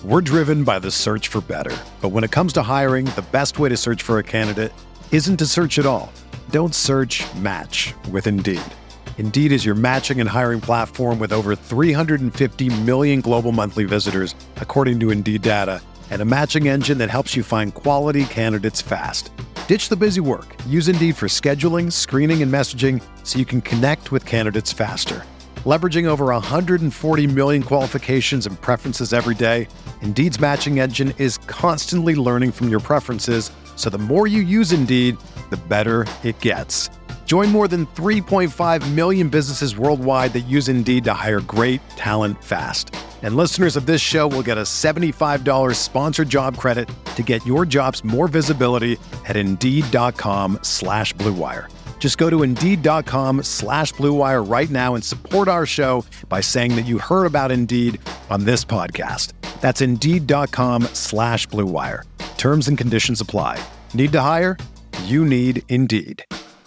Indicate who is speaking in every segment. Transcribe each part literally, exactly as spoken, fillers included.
Speaker 1: We're driven by the search for better. But when it comes to hiring, the best way to search for a candidate isn't to search at all. Don't search, match with Indeed. Indeed is your matching and hiring platform with over three hundred fifty million global monthly visitors, according to Indeed data, and a matching engine that helps you find quality candidates fast. Ditch the busy work. Use Indeed for scheduling, screening, and messaging so you can connect with candidates faster. Leveraging over one hundred forty million qualifications and preferences every day, Indeed's matching engine is constantly learning from your preferences, so the more you use Indeed, the better it gets. Join more than three point five million businesses worldwide that use Indeed to hire great talent fast. And listeners of this show will get a seventy-five dollars sponsored job credit to get your jobs more visibility at Indeed.com slash Blue Wire. Just go to Indeed.com slash Blue Wire right now and support our show by saying that you heard about Indeed on this podcast. That's Indeed.com slash Blue Wire. Terms and conditions apply. Need to hire? You need Indeed.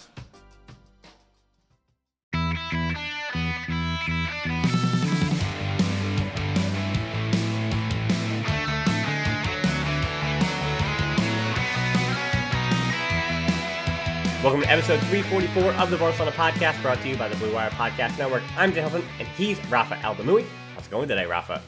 Speaker 2: Welcome to episode three forty-four of the Barcelona Podcast, brought to you by the Blue Wire Podcast Network. I'm Dan Hilton, and he's Rafa Aldamui. How's it going today, Rafa?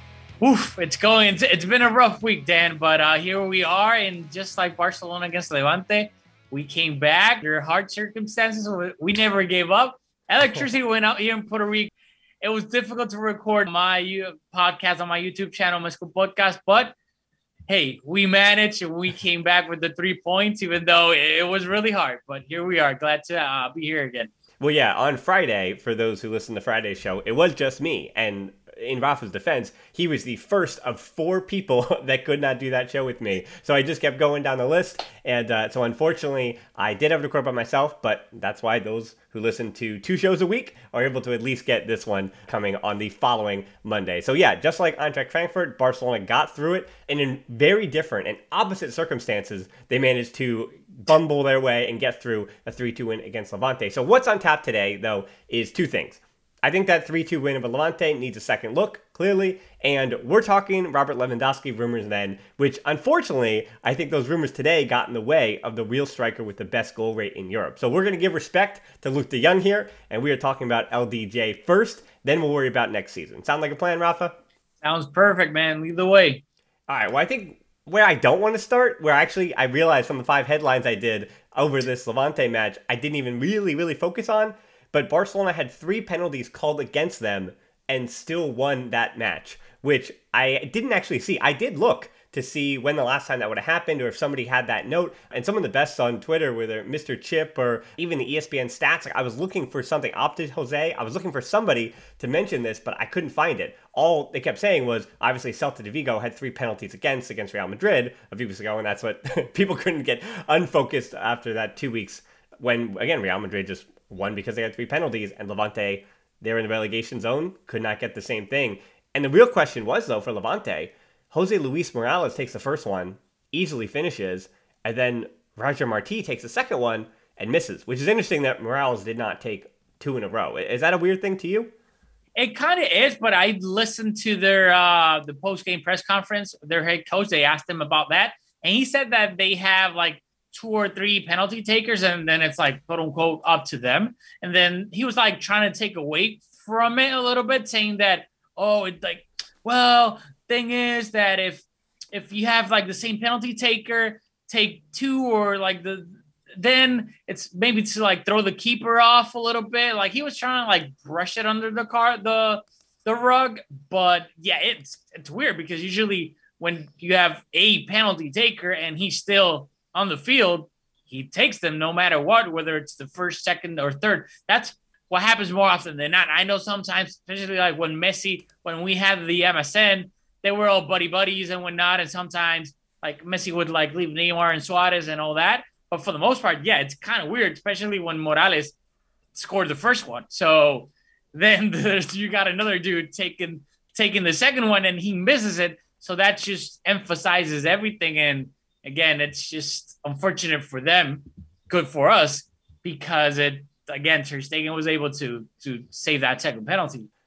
Speaker 3: Oof, it's going. It's, it's been a rough week, Dan, but uh, here we are, and just like Barcelona against Levante, we came back. There are hard circumstances. We never gave up. Electricity went out here in Puerto Rico. It was difficult to record my U- podcast on my YouTube channel, Mezco Podcast, but hey, we managed and we came back with the three points, even though it was really hard. But here we are. Glad to uh, be here again.
Speaker 2: Well, yeah, on Friday, for those who listen to Friday's show, it was just me. And in Rafa's defense, he was the first of four people that could not do that show with me. So I just kept going down the list. And uh, so unfortunately, I did have to record by myself, but that's why those who listen to two shows a week are able to at least get this one coming on the following Monday. So yeah, just like Eintracht Frankfurt, Barcelona got through it, and in very different and opposite circumstances, they managed to bumble their way and get through a three two win against Levante. So what's on tap today, though, is two things. I think that three two win of Levante needs a second look, clearly, and we're talking Robert Lewandowski rumors then, which unfortunately, I think those rumors today got in the way of the real striker with the best goal rate in Europe. So we're going to give respect to Luuk de Jong here, and we are talking about L D J first, then we'll worry about next season. Sound like a plan, Rafa?
Speaker 3: Sounds perfect, man. Lead the way.
Speaker 2: All right, well, I think where I don't want to start, where actually I realized from the five headlines I did over this Levante match, I didn't even really, really focus on, but Barcelona had three penalties called against them and still won that match, which I didn't actually see. I did look to see when the last time that would have happened or if somebody had that note. And some of the best on Twitter, whether Mister Chip or even the E S P N stats, like I was looking for something. Opted Jose, I was looking for somebody to mention this, but I couldn't find it. All they kept saying was, obviously, Celta de Vigo had three penalties against against Real Madrid a few weeks ago, and that's what people couldn't get unfocused after that two weeks when, again, Real Madrid just won because they had three penalties, and Levante, they're in the relegation zone, could not get the same thing. And the real question was, though, for Levante, Jose Luis Morales takes the first one, easily finishes, and then Roger Martí takes the second one and misses, which is interesting that Morales did not take two in a row. Is that a weird thing to you?
Speaker 3: It kind of is, but I listened to their uh, the post-game press conference. Their head coach, they asked him about that, and he said that they have like two or three penalty takers, and then it's like, quote unquote, up to them. And then he was like trying to take away from it a little bit, saying that, oh, it's like, well, thing is that if if you have like the same penalty taker take two, or like the then it's maybe to like throw the keeper off a little bit. Like he was trying to like brush it under the car the the rug. But yeah, it's it's weird because usually when you have a penalty taker and he's still on the field, he takes them no matter what, whether it's the first, second, or third. That's what happens more often than not. I know sometimes, especially like when Messi, when we had the M S N, they were all buddy buddies and whatnot. And sometimes like Messi would like leave Neymar and Suarez and all that. But for the most part, yeah, it's kind of weird, especially when Morales scored the first one. So then there's, you got another dude taking taking the second one and he misses it. So that just emphasizes everything. And again, it's just unfortunate for them, good for us, because it, again, Ter Stegen was able to to save that second penalty.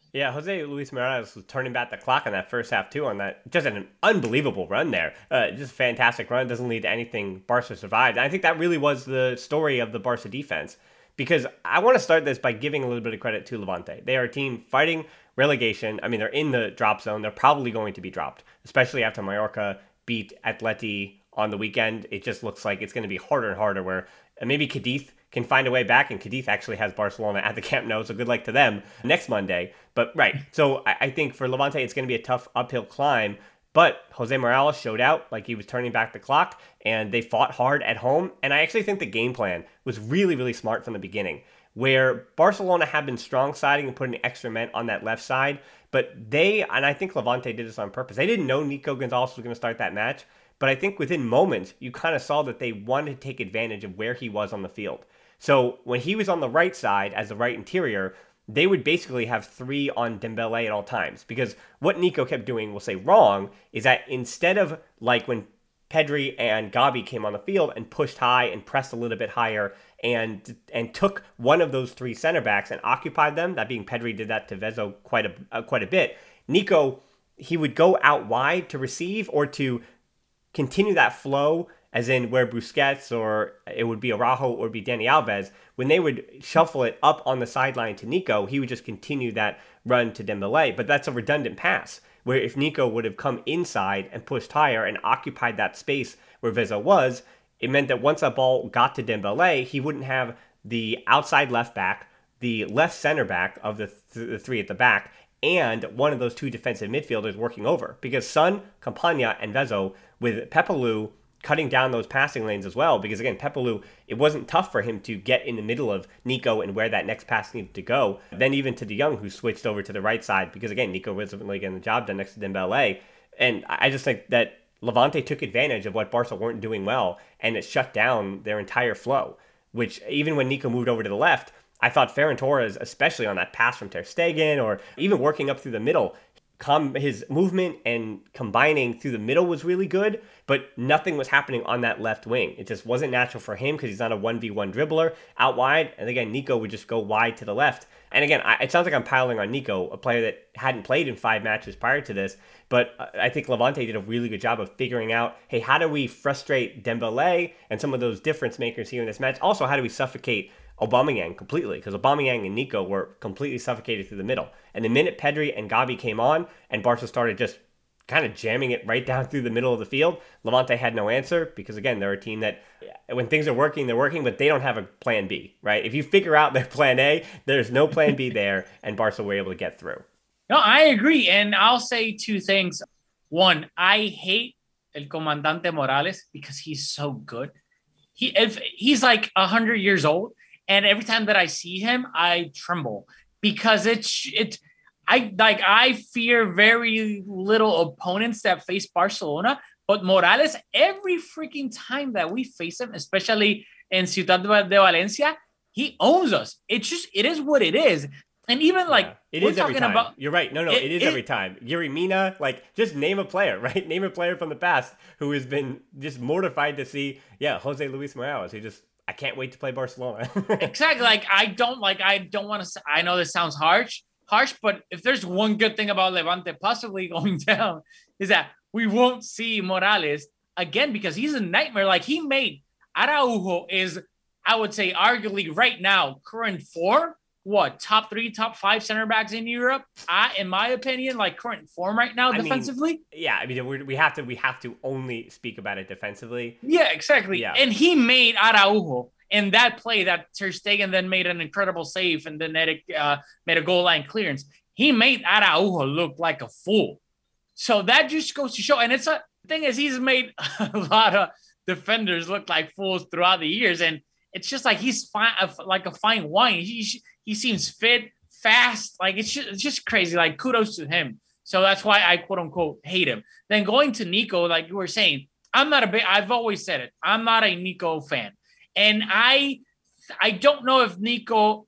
Speaker 2: Yeah, Jose Luis Morales was turning back the clock on that first half too. On that, just an unbelievable run there. Uh, just a fantastic run. Doesn't lead to anything. Barca survived. And I think that really was the story of the Barca defense. Because I want to start this by giving a little bit of credit to Levante. They are a team fighting relegation. I mean, they're in the drop zone. They're probably going to be dropped, especially after Mallorca beat Atleti on the weekend. It just looks like it's going to be harder and harder. Where maybe Cadiz can find a way back, and Cadiz actually has Barcelona at the Camp Nou, so good luck to them next Monday. But right, so I, I think for Levante, it's going to be a tough uphill climb, but Jose Morales showed out like he was turning back the clock, and they fought hard at home, and I actually think the game plan was really, really smart from the beginning, where Barcelona had been strong siding and putting extra men on that left side, but they, and I think Levante did this on purpose, they didn't know Nico Gonzalez was going to start that match, but I think within moments, you kind of saw that they wanted to take advantage of where he was on the field. So when he was on the right side as the right interior, they would basically have three on Dembele at all times. Because what Nico kept doing, we'll say wrong, is that instead of like when Pedri and Gabi came on the field and pushed high and pressed a little bit higher and and took one of those three center backs and occupied them, that being Pedri did that to Vezo quite a uh, quite a bit, Nico, he would go out wide to receive or to continue that flow, as in where Busquets or it would be Araujo or be Dani Alves, when they would shuffle it up on the sideline to Nico, he would just continue that run to Dembele. But that's a redundant pass, where if Nico would have come inside and pushed higher and occupied that space where Veza was, it meant that once that ball got to Dembele, he wouldn't have the outside left back, the left center back of the, th- the three at the back, and one of those two defensive midfielders working over. Because Son, Campagna, and Vezo, with Pepelu cutting down those passing lanes as well, because again, Pepelu, it wasn't tough for him to get in the middle of Nico and where that next pass needed to go. Then even to De Jong, who switched over to the right side, because again, Nico wasn't really getting the job done next to Dembele. And I just think that Levante took advantage of what Barca weren't doing well, and it shut down their entire flow, which even when Nico moved over to the left, I thought Ferran Torres, especially on that pass from Ter Stegen, or even working up through the middle, Com- his movement and combining through the middle was really good, but nothing was happening on that left wing. It just wasn't natural for him because he's not a one v one dribbler out wide. And again, Nico would just go wide to the left. And again, I, it sounds like I'm piling on Nico, a player that hadn't played in five matches prior to this, but I think Levante did a really good job of figuring out, hey, how do we frustrate Dembele and some of those difference makers here in this match? Also, how do we suffocate Aubameyang completely, because Aubameyang and Nico were completely suffocated through the middle. And the minute Pedri and Gabi came on and Barca started just kind of jamming it right down through the middle of the field, Levante had no answer, because again, they're a team that when things are working, they're working, but they don't have a plan B, right? If you figure out their plan A, there's no plan B there, and Barca were able to get through.
Speaker 3: No, I agree. And I'll say two things. One, I hate El Comandante Morales because he's so good. He if he's like one hundred years old, and every time that I see him, I tremble because it's it. I like I fear very little opponents that face Barcelona, but Morales, every freaking time that we face him, especially in Ciudad de Valencia, he owns us. It's just it is what it is. And even like
Speaker 2: yeah, it is every time. About,
Speaker 3: You're
Speaker 2: right. No, no, it, it is it, every time. Yerry Mina, like just name a player, right? Name a player from the past who has been just mortified to see, yeah, Jose Luis Morales, who just I can't wait to play Barcelona.
Speaker 3: Exactly. Like I don't like I don't want to. I know this sounds harsh, harsh, but if there's one good thing about Levante possibly going down is that we won't see Morales again because he's a nightmare. Like he made Araujo is, I would say, arguably right now current form. What top three, top five center backs in Europe? I, in my opinion, like current form right now defensively.
Speaker 2: I mean, yeah, I mean we we have to we have to only speak about it defensively.
Speaker 3: Yeah, exactly. Yeah. And he made Araujo in that play that Ter Stegen then made an incredible save and then uh, made a goal line clearance. He made Araujo look like a fool. So that just goes to show. And it's a the thing is he's made a lot of defenders look like fools throughout the years, and it's just like he's fine, like a fine wine. He he seems fit, fast. Like it's just, it's just crazy. Like kudos to him. So that's why I quote unquote hate him. Then going to Nico, like you were saying, I'm not a big. I've always said it. I'm not a Nico fan, and I I don't know if Nico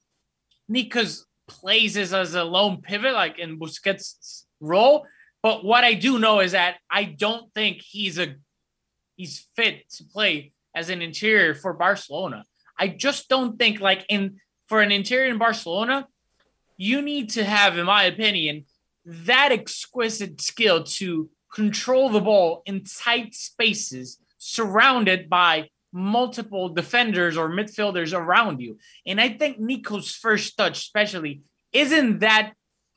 Speaker 3: Nico's plays as, as a lone pivot like in Busquets' role. But what I do know is that I don't think he's a he's fit to play as an interior for Barcelona. I just don't think like in for an interior in Barcelona, you need to have, in my opinion, that exquisite skill to control the ball in tight spaces surrounded by multiple defenders or midfielders around you. And I think Nico's first touch especially isn't that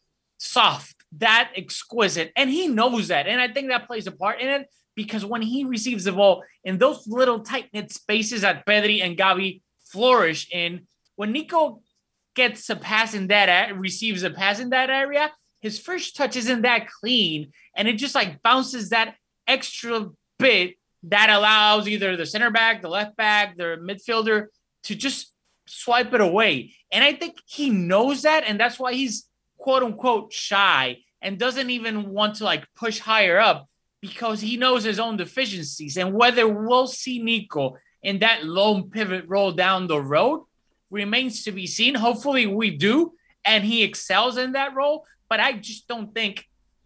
Speaker 3: soft, that exquisite. And he knows that. And I think that plays a part in it because when he receives the ball in those little tight-knit spaces that Pedri and Gavi flourish in, when Nico gets a pass in that, receives a pass in that area, his first touch isn't that clean. And it just like bounces that extra bit that allows either the center back, the left back, the midfielder to just swipe it away. And I think he knows that. And that's why he's quote unquote shy and doesn't even want to like push higher up because he knows his own deficiencies. And whether we'll see Nico in that lone pivot role down the road remains to be seen. Hopefully we do. And he excels in that role. But I just don't think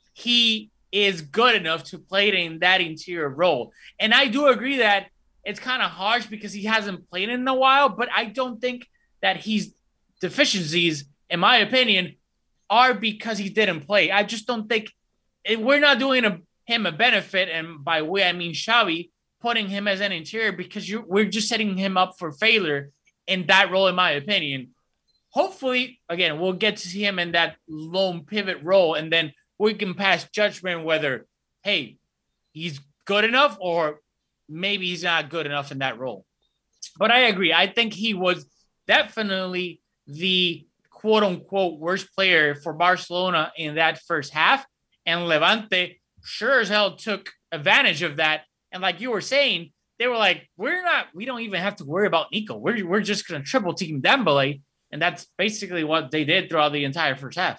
Speaker 3: he is good enough to play in that interior role. And I do agree that it's kind of harsh because he hasn't played in a while, but I don't think that his deficiencies, in my opinion, are because he didn't play. I just don't think it, we're not doing a, him a benefit, and by way I mean Xavi, putting him as an interior because you, we're just setting him up for failure in that role, in my opinion. Hopefully, again, we'll get to see him in that lone pivot role, and then we can pass judgment whether, hey, he's good enough or maybe he's not good enough in that role. But I agree. I think he was definitely the quote-unquote worst player for Barcelona in that first half, and Levante sure as hell took advantage of that. And like you were saying, they were like, we're not, we don't even have to worry about Nico. We're, we're just going to triple team Dembele. And that's basically what they did throughout the entire first half.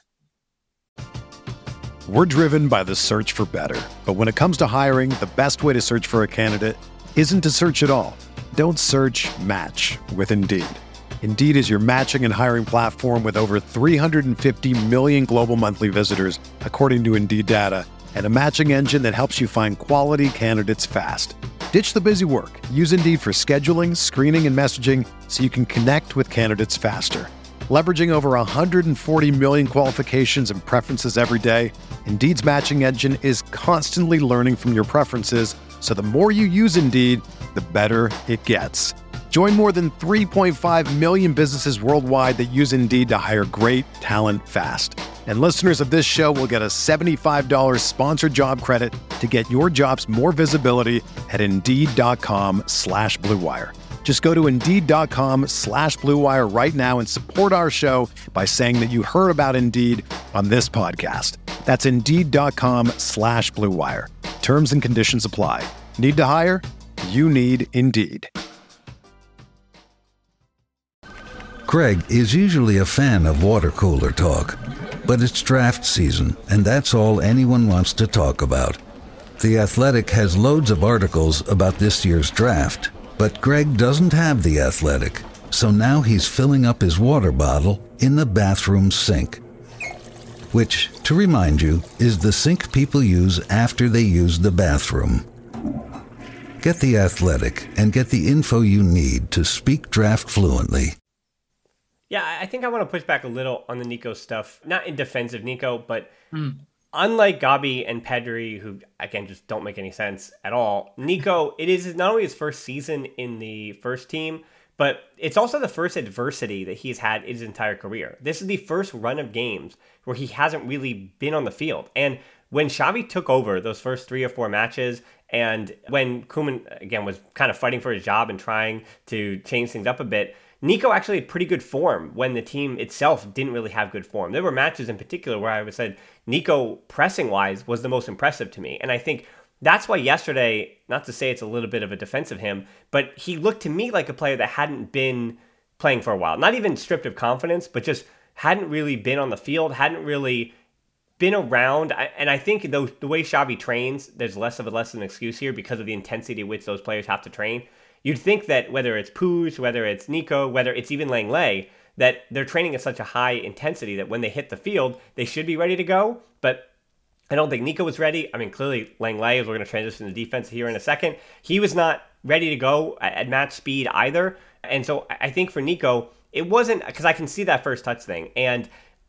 Speaker 1: We're driven by the search for better. But when it comes to hiring, the best way to search for a candidate isn't to search at all. Don't search, match with Indeed. Indeed is your matching and hiring platform with over three hundred fifty million global monthly visitors, according to Indeed data, and a matching engine that helps you find quality candidates fast. Ditch the busy work. Use Indeed for scheduling, screening, and messaging so you can connect with candidates faster. Leveraging over one hundred forty million qualifications and preferences every day, Indeed's matching engine is constantly learning from your preferences, so the more you use Indeed, the better it gets. Join more than three point five million businesses worldwide that use Indeed to hire great talent fast. And listeners of this show will get a seventy-five dollars sponsored job credit to get your jobs more visibility at Indeed.com slash Blue Wire. Just go to Indeed.com slash Blue Wire right now and support our show by saying that you heard about Indeed on this podcast. That's Indeed.com slash Blue Wire. Terms and conditions apply. Need to hire? You need Indeed.
Speaker 4: Greg is usually a fan of water cooler talk, but it's draft season, and that's all anyone wants to talk about. The Athletic has loads of articles about this year's draft, but Greg doesn't have The Athletic, so now he's filling up his water bottle in the bathroom sink. Which, to remind you, is the sink people use after they use the bathroom. Get The Athletic and get the info you need to speak draft fluently.
Speaker 2: Yeah, I think I want to push back a little on the Nico stuff. Not in defense of Nico, but
Speaker 3: Mm.
Speaker 2: unlike Gabi and Pedri, who, again, just don't make any sense at all, Nico, it is not only his first season in the first team, but it's also the first adversity that he's had in his entire career. This is the first run of games where he hasn't really been on the field. And when Xavi took over those first three or four matches, and when Koeman, again, was kind of fighting for his job and trying to change things up a bit, Nico actually had pretty good form when the team itself didn't really have good form. There were matches in particular where I would say Nico, pressing-wise, was the most impressive to me. And I think that's why yesterday, not to say it's a little bit of a defense of him, but he looked to me like a player that hadn't been playing for a while. Not even stripped of confidence, but just hadn't really been on the field, hadn't really been around. And I think the, the way Xavi trains, there's less of a less of an excuse here because of the intensity at which those players have to train. You'd think that whether it's Puig, whether it's Nico, whether it's even Lenglet, that they're training at such a high intensity that when they hit the field, they should be ready to go. But I don't think Nico was ready. I mean, clearly Lenglet, as we're going to transition to defense here in a second, he was not ready to go at match speed either. And so I think for Nico, it wasn't, because I can see that first touch thing. And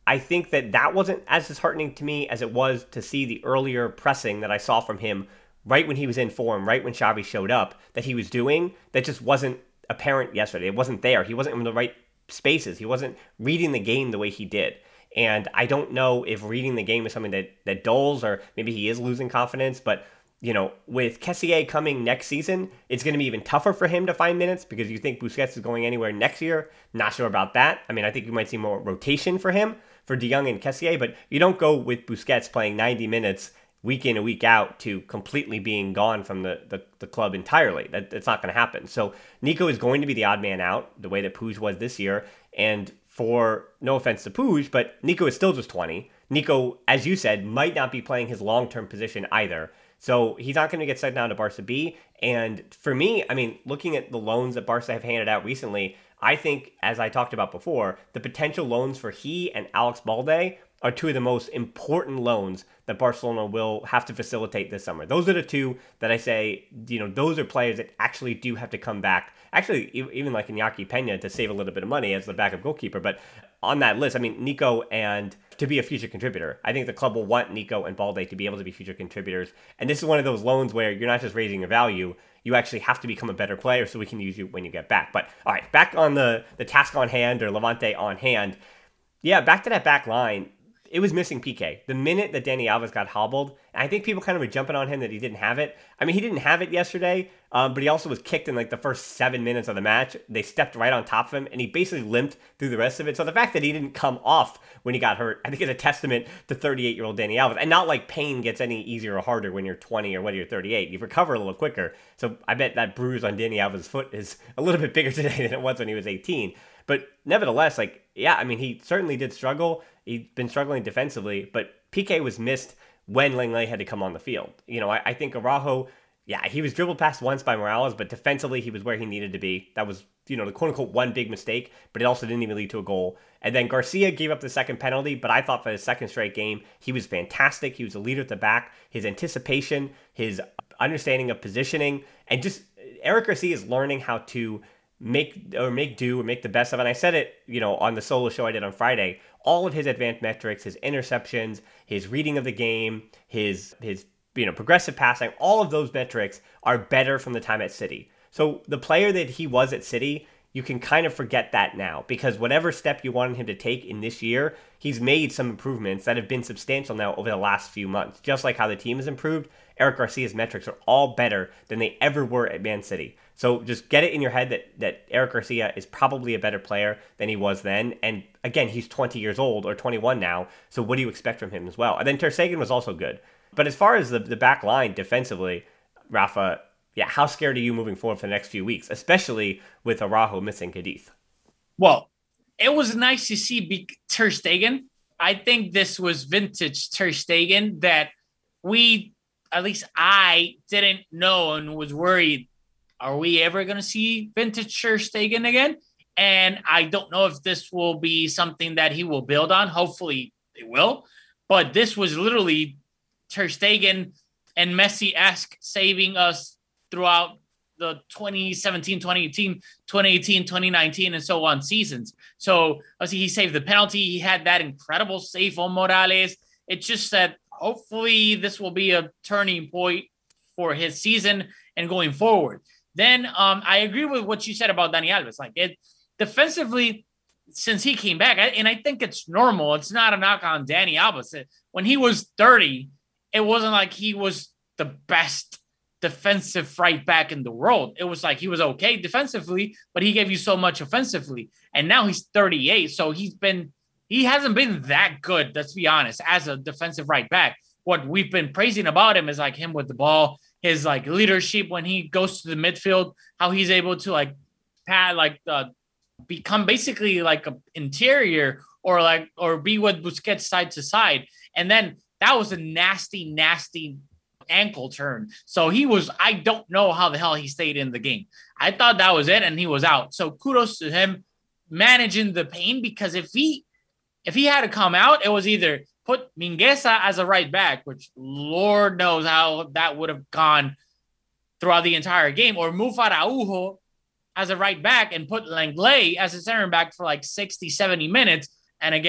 Speaker 2: I think that that wasn't as disheartening to me as it was to see the earlier pressing that I saw from him right when he was in form, right when Xavi showed up, that he was doing, that just wasn't apparent yesterday. It wasn't there. He wasn't in the right spaces. He wasn't reading the game the way he did. And I don't know if reading the game is something that, that dulls, or maybe he is losing confidence. But, you know, with Kessié coming next season, it's going to be even tougher for him to find minutes, because you think Busquets is going anywhere next year. Not sure about that. I mean, I think you might see more rotation for him, for De Jong and Kessié, but you don't go with Busquets playing ninety minutes week in and week out to completely being gone from the, the, the club entirely. That, that's not going to happen. So Nico is going to be the odd man out, the way that Puig was this year. And for, no offense to Puig, but Nico is still just twenty. Nico, as you said, might not be playing his long-term position either. So he's not going to get sent down to Barca B. And for me, I mean, looking at the loans that Barca have handed out recently, I think, as I talked about before, the potential loans for he and Alex Balde are two of the most important loans that Barcelona will have to facilitate this summer. Those are the two that I say, you know, those are players that actually do have to come back. Actually, even like Iñaki Peña to save a little bit of money as the backup goalkeeper. But on that list, I mean, Nico and to be a future contributor. I think the club will want Nico and Balde to be able to be future contributors. And this is one of those loans where you're not just raising your value, you actually have to become a better player so we can use you when you get back. But all right, back on the, the task on hand, or Levante on hand. Yeah, back to that back line. It was missing P K. The minute that Dani Alves got hobbled, and I think people kind of were jumping on him that he didn't have it. I mean, he didn't have it yesterday, um, but he also was kicked in like the first seven minutes of the match. They stepped right on top of him, and he basically limped through the rest of it. So the fact that he didn't come off when he got hurt, I think is a testament to thirty-eight-year-old Dani Alves. And not like pain gets any easier or harder when you're twenty or when you're thirty-eight. You recover a little quicker. So I bet that bruise on Dani Alves' foot is a little bit bigger today than it was when he was eighteen. But nevertheless, like, yeah, I mean, he certainly did struggle. He'd been struggling defensively, but P K was missed when Lenglet had to come on the field. You know, I, I think Araujo, yeah, he was dribbled past once by Morales, but defensively he was where he needed to be. That was, you know, the quote-unquote one big mistake, but it also didn't even lead to a goal. And then Garcia gave up the second penalty, but I thought for the second straight game, he was fantastic. He was a leader at the back. His anticipation, his understanding of positioning, and just Eric Garcia is learning how to make or make do or make the best of it. And I said it, you know, on the solo show I did on Friday. All of his advanced metrics, his interceptions, his reading of the game, his his you know progressive passing, all of those metrics are better from the time at City. So the player that he was at City, you can kind of forget that now, because whatever step you wanted him to take in this year, he's made some improvements that have been substantial now over the last few months. Just like how the team has improved, Eric Garcia's metrics are all better than they ever were at Man City. So just get it in your head that, that Eric Garcia is probably a better player than he was then. And again, he's twenty years old, or twenty-one now. So what do you expect from him as well? And then Ter Stegen was also good. But as far as the, the back line defensively, Rafa, yeah, how scared are you moving forward for the next few weeks, especially with Araujo missing Cadiz?
Speaker 3: Well, it was nice to see Be- Ter Stegen. I think this was vintage Ter Stegen that we, at least I, didn't know and was worried, are we ever going to see vintage Ter Stegen again? And I don't know if this will be something that he will build on. Hopefully it will. But this was literally Ter Stegen and Messi-esque saving us throughout the twenty seventeen, twenty eighteen, twenty eighteen, twenty nineteen, and so on seasons. So obviously he saved the penalty. He had that incredible save on Morales. It's just that hopefully this will be a turning point for his season and going forward. Then um, I agree with what you said about Dani Alves. Like it defensively, since he came back, and I think it's normal. It's not a knock on Dani Alves. When he was thirty, it wasn't like he was the best defensive right back in the world. It was like he was okay defensively, but he gave you so much offensively. And now he's thirty-eight, so he's been he hasn't been that good, let's be honest, as a defensive right back. What we've been praising about him is like him with the ball, his like leadership when he goes to the midfield, how he's able to like pad like uh, become basically like an interior or like or be with Busquets side to side. And then that was a nasty, nasty ankle turn. So he was, I don't know how the hell he stayed in the game. I thought that was it and he was out. So kudos to him managing the pain, because if he if he had to come out, it was either put Mingueza as a right back, which Lord knows how that would have gone throughout the entire game, or move Araujo as a right back and put Lenglet as a center back for like sixty, seventy minutes. And again,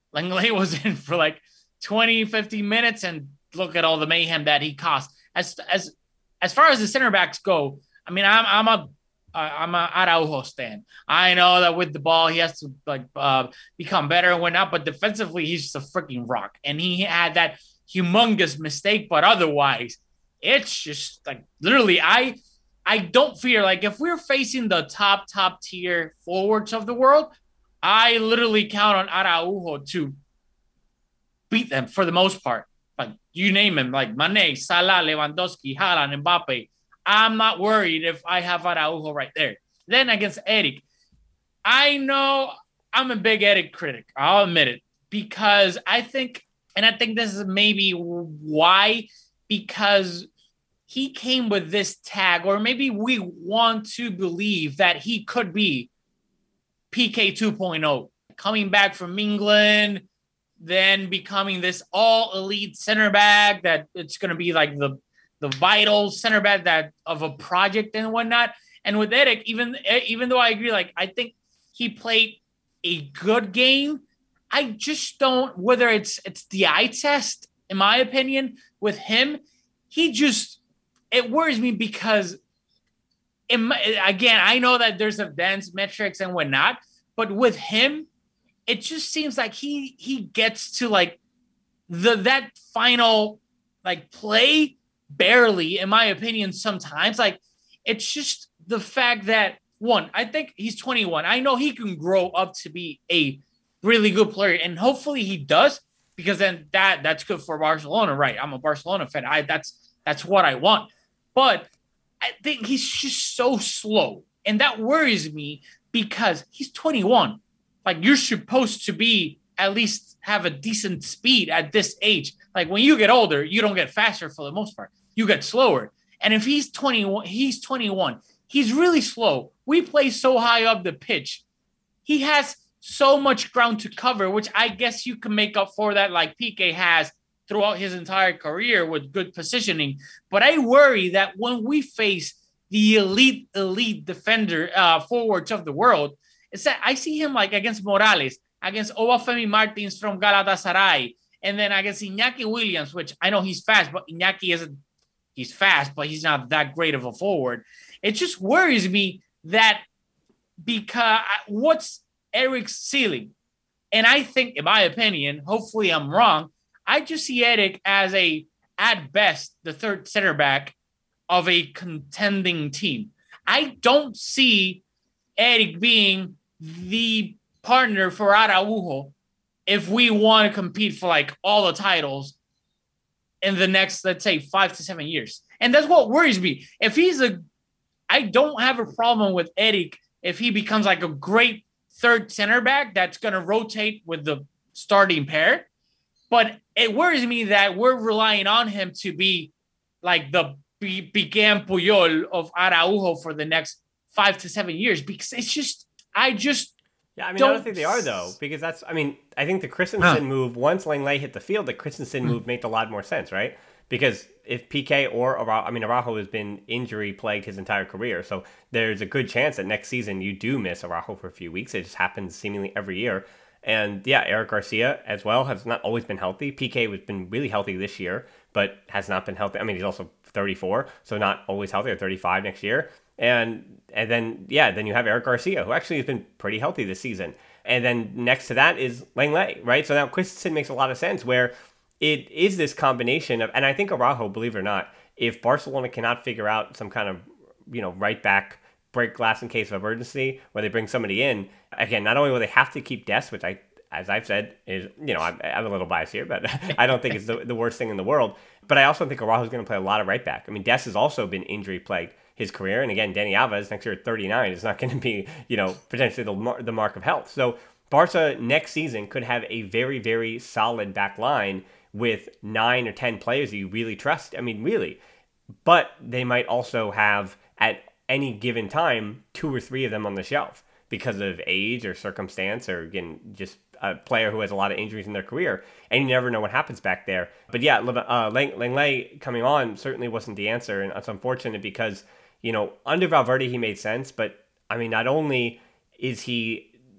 Speaker 3: Lenglet was in for like twenty, fifteen minutes, and look at all the mayhem that he caused. As as as far as the center backs go, I mean, I'm I'm a I'm a Araujo stan. I know that with the ball he has to like uh, become better and whatnot, but defensively he's just a freaking rock. And he had that humongous mistake, but otherwise, it's just like literally I I don't fear, like if we're facing the top top tier forwards of the world, I literally count on Araujo to beat them for the most part. Like you name him, like Mane, Salah, Lewandowski, Haaland, Mbappe. I'm not worried if I have Araujo right there. Then against Eric, I know I'm a big Eric critic. I'll admit it, because I think, and I think this is maybe why, because he came with this tag, or maybe we want to believe that he could be P K two point oh, coming back from England, then becoming this all elite center back that it's going to be like the the vital center back that of a project and whatnot. And with Eric, even even though I agree, like I think he played a good game, I just don't, whether it's it's the eye test, in my opinion, with him, he just, it worries me because in my, again, I know that there's advanced metrics and whatnot, but with him, it just seems like he he gets to like the that final like play barely, in my opinion, sometimes. Like it's just the fact that, one, I think he's twenty-one. I know he can grow up to be a really good player, and hopefully he does, because then that that's good for Barcelona, right? I'm a Barcelona fan. I that's that's what I want. But I think he's just so slow, and that worries me because he's twenty-one. Like you're supposed to be at least have a decent speed at this age. Like when you get older, you don't get faster for the most part. You get slower. And if he's twenty-one, he's twenty-one. He's really slow. We play so high up the pitch. He has so much ground to cover, which I guess you can make up for that like P K has throughout his entire career with good positioning. But I worry that when we face the elite, elite defender uh, forwards of the world, it's that I see him like against Morales, against Obafemi Martins from Galatasaray, and then against Iñaki Williams, which I know he's fast, but Iñaki isn't, he's fast, but he's not that great of a forward. It just worries me that because what's Eric's ceiling? And I think, in my opinion, hopefully I'm wrong, I just see Eric as a, at best, the third center back of a contending team. I don't see Eric being the partner for Araujo if we want to compete for like all the titles in the next, let's say, five to seven years. And that's what worries me. If he's a, I don't have a problem with Eric if he becomes like a great third center back that's going to rotate with the starting pair. But it worries me that we're relying on him to be like the Piqué Puyol of Araujo for the next five to seven years, because it's just, I just,
Speaker 2: Yeah, I mean,
Speaker 3: don't
Speaker 2: I don't think they are, though, because that's, I mean, I think the Christensen huh. move, once Lenglet hit the field, the Christensen hmm. move made a lot more sense, right? Because if P K or Araujo, I mean, Araujo has been injury-plagued his entire career, so there's a good chance that next season you do miss Araujo for a few weeks. It just happens seemingly every year. And yeah, Eric Garcia as well has not always been healthy. P K has been really healthy this year, but has not been healthy. I mean, he's also thirty-four, so not always healthy, or thirty-five next year. And and then, yeah, then you have Eric Garcia, who actually has been pretty healthy this season. And then next to that is Lenglet, right? So now Christensen makes a lot of sense, where it is this combination of, and I think Araujo, believe it or not, if Barcelona cannot figure out some kind of, you know, right back, break glass in case of emergency, where they bring somebody in, again, not only will they have to keep Dest, which I, as I've said, is, you know, I'm, I'm a little biased here, but I don't think it's the, the worst thing in the world. But I also think Araujo is going to play a lot of right back. I mean, Dest has also been injury plagued his career. And again, Dani Alves next year at thirty-nine is not going to be, you know, potentially the, mar- the mark of health. So Barca next season could have a very, very solid back line with nine or ten players that you really trust. I mean, really. But they might also have, at any given time, two or three of them on the shelf because of age or circumstance, or again, just a player who has a lot of injuries in their career, and you never know what happens back there. But yeah, uh, Lenglet coming on certainly wasn't the answer, and it's unfortunate because, you know, under Valverde he made sense, but I mean, not only is he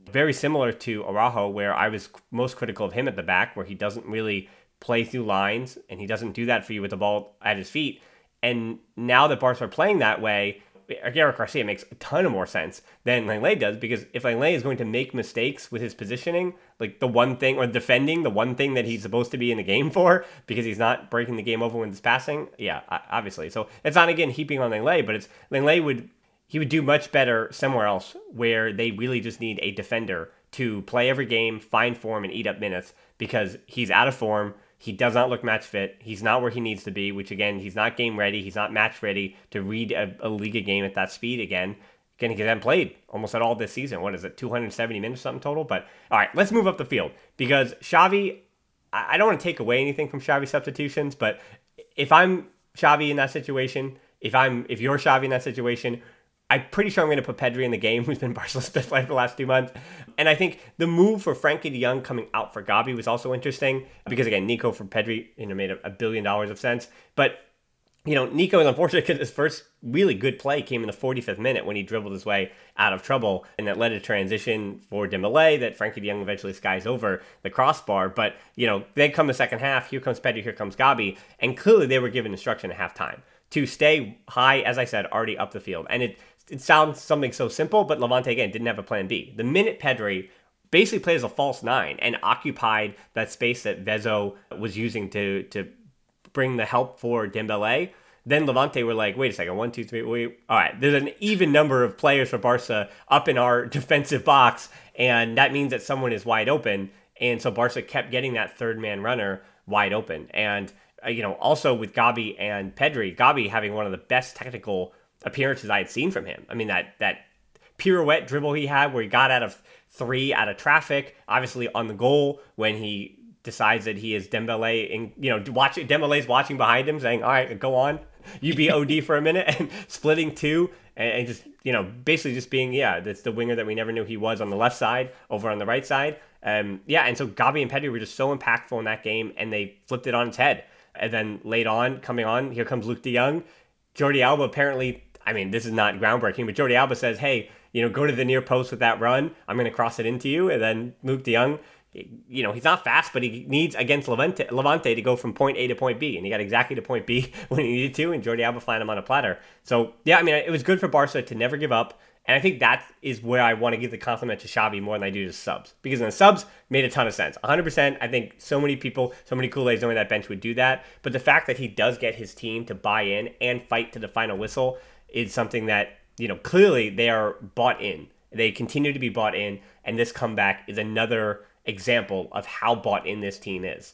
Speaker 2: very similar to Araujo, where I was most critical of him at the back, where he doesn't really play through lines, and he doesn't do that for you with the ball at his feet. And now that Barca are playing that way, Eric Garcia makes a ton of more sense than Lenglet does, because if Lenglet is going to make mistakes with his positioning, like the one thing, or defending the one thing that he's supposed to be in the game for, because he's not breaking the game over with his passing, yeah, obviously. So it's not, again, heaping on Lenglet, but it's Lenglet would, he would do much better somewhere else where they really just need a defender to play every game, find form, and eat up minutes, because he's out of form. He does not look match fit. He's not where he needs to be, which, again, he's not game ready. He's not match ready to read a, a Liga game at that speed again. Again, he hasn't played almost at all this season. What is it, two hundred seventy minutes or something total? But, all right, let's move up the field, because Xavi, I don't want to take away anything from Xavi's substitutions, but if I'm Xavi in that situation, if I'm if you're Xavi in that situation, I'm pretty sure I'm going to put Pedri in the game, who's been Barcelona's best player for the last two months. And I think the move for Frankie de Jong coming out for Gavi was also interesting, because, again, Nico for Pedri, you know, made a, a billion dollars of sense. But, you know, Nico is unfortunate because his first really good play came in the forty-fifth minute when he dribbled his way out of trouble, and that led to transition for Dembele that Frankie de Jong eventually skies over the crossbar. But, you know, then come the second half, here comes Pedri, here comes Gavi, and clearly they were given instruction at halftime to stay high, as I said, already up the field. And it It sounds something so simple, but Levante, again, didn't have a plan B. The minute Pedri basically played as a false nine and occupied that space that Vezo was using to to bring the help for Dembele, then Levante were like, wait a second, one, two, three, wait. All right, there's an even number of players for Barca up in our defensive box, and that means that someone is wide open. And so Barca kept getting that third man runner wide open. And, uh, you know, also with Gavi and Pedri, Gavi having one of the best technical appearances I had seen from him. I mean, that that pirouette dribble he had where he got out of three out of traffic, obviously on the goal when he decides that he is Dembele, and, you know, watching Dembele's watching behind him saying, all right, go on, you be O D for a minute, and splitting two, and, and just, you know, basically just being, yeah, that's the winger that we never knew he was on the left side over on the right side. Um, yeah, and so Gavi and Pedri were just so impactful in that game, and they flipped it on its head. And then late on, coming on, here comes Luke de Jong. Jordi Alba apparently, I mean, this is not groundbreaking, but Jordi Alba says, hey, you know, go to the near post with that run. I'm going to cross it into you. And then Luke de Jong, you know, he's not fast, but he needs against Levante, Levante to go from point A to point B. And he got exactly to point B when he needed to. And Jordi Alba found him on a platter. So, yeah, I mean, it was good for Barca to never give up. And I think that is where I want to give the compliment to Xavi more than I do to subs. Because the subs made a ton of sense. one hundred percent, I think so many people, so many Kool-Aids knowing that bench would do that. But the fact that he does get his team to buy in and fight to the final whistle is something that, you know, clearly they are bought in. They continue to be bought in. And this comeback is another example of how bought in this team is.